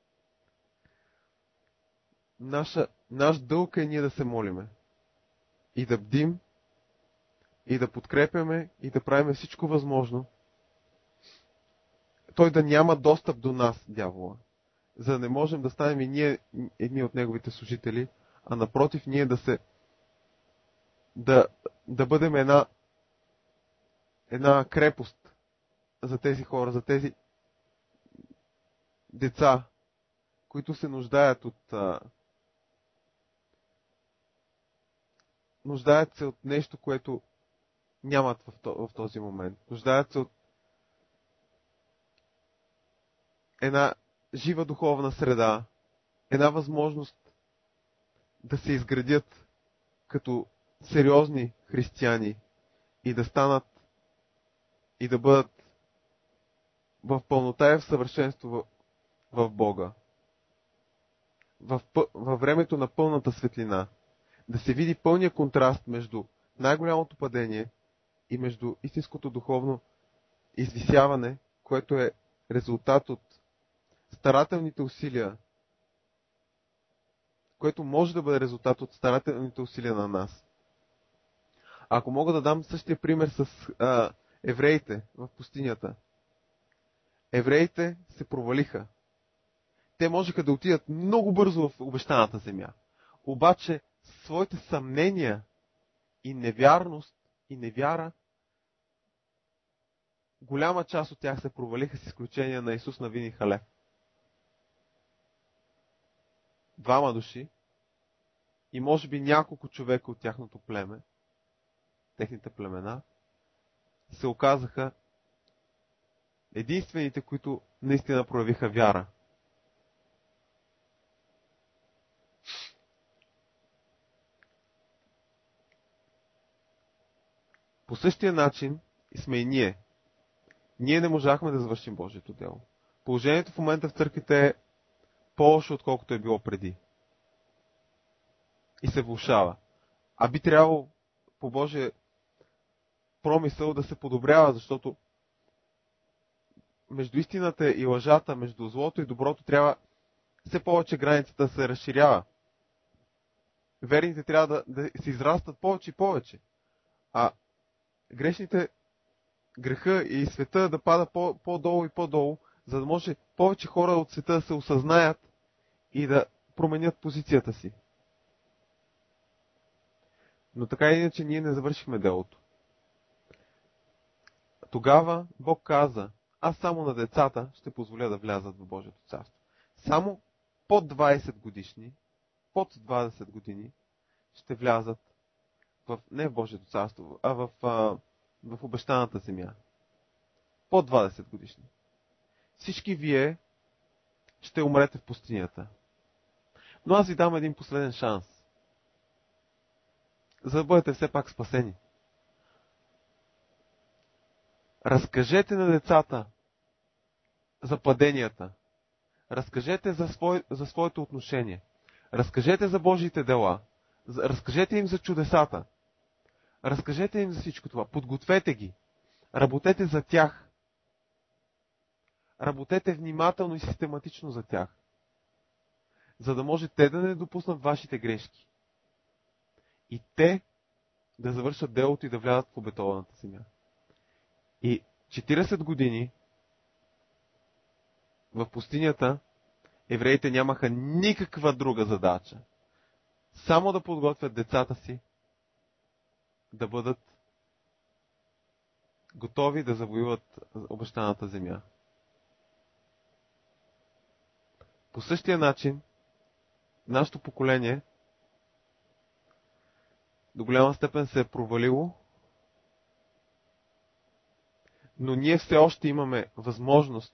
Наш дълг е ние да се молиме и да бдим и да подкрепяме и да правим всичко възможно той да няма достъп до нас, дявола, за да не можем да станем и ние едни от неговите служители, а напротив ние да бъдем една крепост за тези хора, за тези деца, които се нуждаят нуждаят се от нещо, което нямат в този момент. Нуждаят се от една жива духовна среда, една възможност да се изградят като сериозни християни и да станат и да бъдат в пълнота и в съвършенство в Бога. Във времето на пълната светлина. Да се види пълния контраст между най-голямото падение и между истинското духовно извисяване, което е резултат от старателните усилия, което може да бъде резултат от старателните усилия на нас. Ако мога да дам същия пример с евреите в пустинята. Евреите се провалиха. Те можеха да отидат много бързо в обещаната земя. Обаче своите съмнения и невярност и невяра, голяма част от тях се провалиха с изключение на Исус Навин и Халев. 2 души и може би няколко човека от тяхното племе, техните племена, се оказаха единствените, които наистина проявиха вяра. По същия начин сме и ние. Ние не можахме да завършим Божието дело. Положението в момента в църквите е по-лошо, отколкото е било преди. И се влошава. А би трябвало по Божия промисъл да се подобрява, защото между истината и лъжата, между злото и доброто трябва все повече границата да се разширява. Верните трябва да се израстват повече и повече. А грешните, греха и света да пада по-долу и по-долу, за да може повече хора от света да се осъзнаят и да променят позицията си. Но така или иначе ние не завършихме делото. Тогава Бог каза, аз само на децата ще позволя да влязат в Божието царство. Само под 20 годишни, под 20 години ще влязат не в Божието царство, а в обещаната земя. Под 20 годишни. Всички вие ще умрете в пустинята. Но аз ви дам един последен шанс. За да бъдете все пак спасени. Разкажете на децата за паденията. Разкажете за своето отношение. Разкажете за Божиите дела. Разкажете им за чудесата. Разкажете им за всичко това. Подгответе ги. Работете за тях. Работете внимателно и систематично за тях. За да може те да не допуснат вашите грешки. И те да завършат делото и да влязат в обетованата земя. И 40 години в пустинята евреите нямаха никаква друга задача. Само да подготвят децата си да бъдат готови да завоюват обещаната земя. По същия начин, нашето поколение до голяма степен се е провалило, но ние все още имаме възможност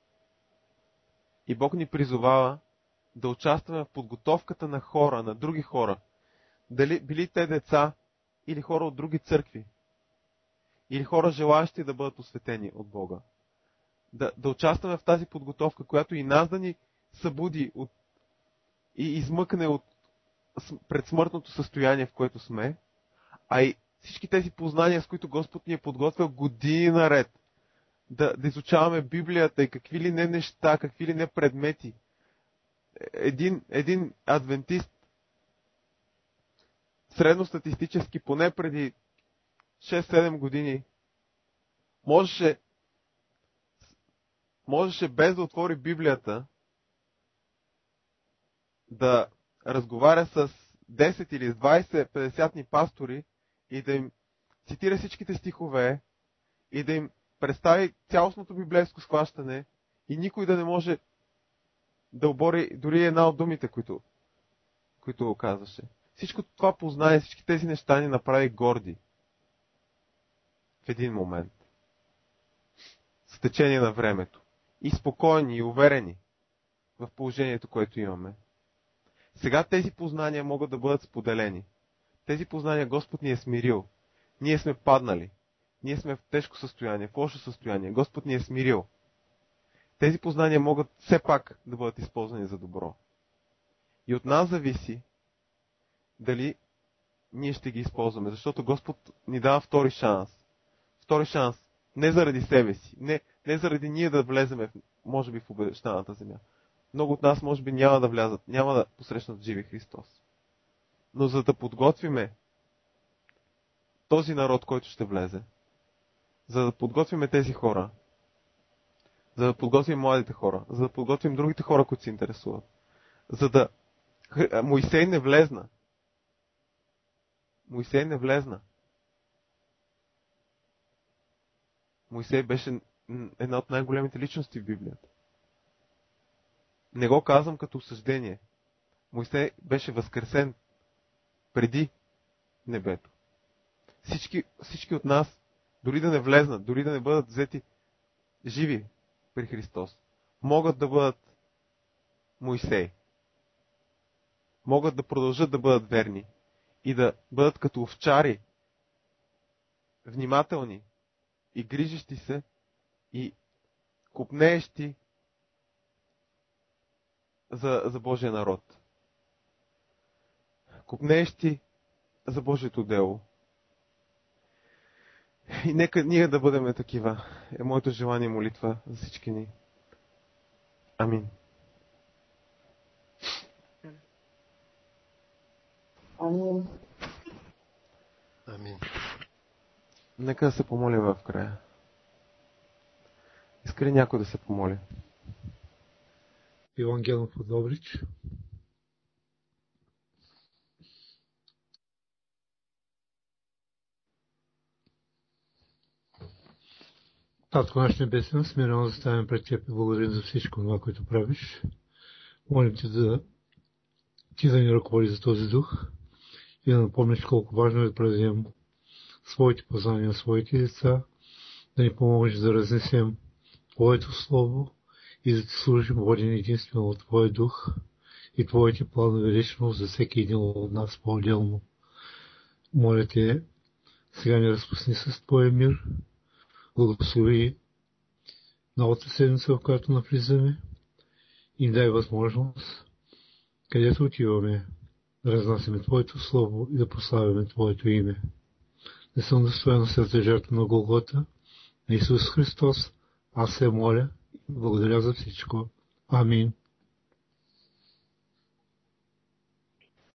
и Бог ни призовава да участваме в подготовката на хора, на други хора, били те деца или хора от други църкви, или хора желаящи да бъдат осветени от Бога. Да участваме в тази подготовка, която и нас да ни събуди и измъкне от предсмъртното състояние, в което сме, а и всички тези познания, с които Господ ни е подготвил години наред, да изучаваме Библията и какви ли не неща, какви ли не предмети. Един адвентист, средностатистически, поне преди 6-7 години, можеше без да отвори Библията да разговаря с 10 или с 20, 50 пастори и да им цитира всичките стихове и да им представи цялостното библейско схващане и никой да не може да обори дори една от думите, които казваше. Всичко това познание, всички тези неща ни направи горди в един момент. С течение на времето. И спокойни, и уверени в положението, което имаме. Сега тези познания могат да бъдат споделени. Тези познания Господ ни е смирил. Ние сме паднали. Ние сме в тежко състояние, в лошо състояние. Господ ни е смирил. Тези познания могат все пак да бъдат използвани за добро. И от нас зависи дали ние ще ги използваме. Защото Господ ни дава втори шанс. Втори шанс. Не заради себе си. Не заради ние да влеземе може би в обещаната земя. Много от нас може би няма да влязат, няма да посрещнат живи Христос. Но за да подготвиме този народ, който ще влезе, за да подготвиме тези хора, за да подготвим младите хора, за да подготвим другите хора, които се интересуват, за да... Моисей не влезна. Моисей не влезна. Моисей беше една от най-големите личности в Библията. Не го казвам като осъждение. Моисей беше възкресен преди небето. Всички от нас, дори да не влезнат, дори да не бъдат взети живи при Христос, могат да бъдат Моисей. Могат да продължат да бъдат верни и да бъдат като овчари, внимателни и грижещи се и копнеещи за Божия народ. Копнеещи за Божието дело. И нека ние да бъдем такива. Е моето желание и молитва за всички ни. Амин. Амин. Амин. Нека да се помолим в края. Иска ли някой да се помоли? Иван Генов от Добрич. Татко наш небесен, смирено заставяме пред Теб и благодарим за всичко това, което правиш. Молим Те Ти да ни ръководи за този дух и да напомниш колко важно е да предадем своите познания на своите деца, да ни помогнеш да разнесем Твоето Слово и да Ти служим воден единствено от Твоя дух и Твоите планове лично за всеки един от нас по-отделно. Моля Те, сега ни разпусни с Твоя мир, благослови новата седмица, в която навлизаме, и дай възможност, където отиваме, да разнасяме Твоето Слово и да прославяме Твоето име. Не съм достоен да се жертва на Голгота, на Исус Христос, аз се моля и благодаря за всичко. Амин.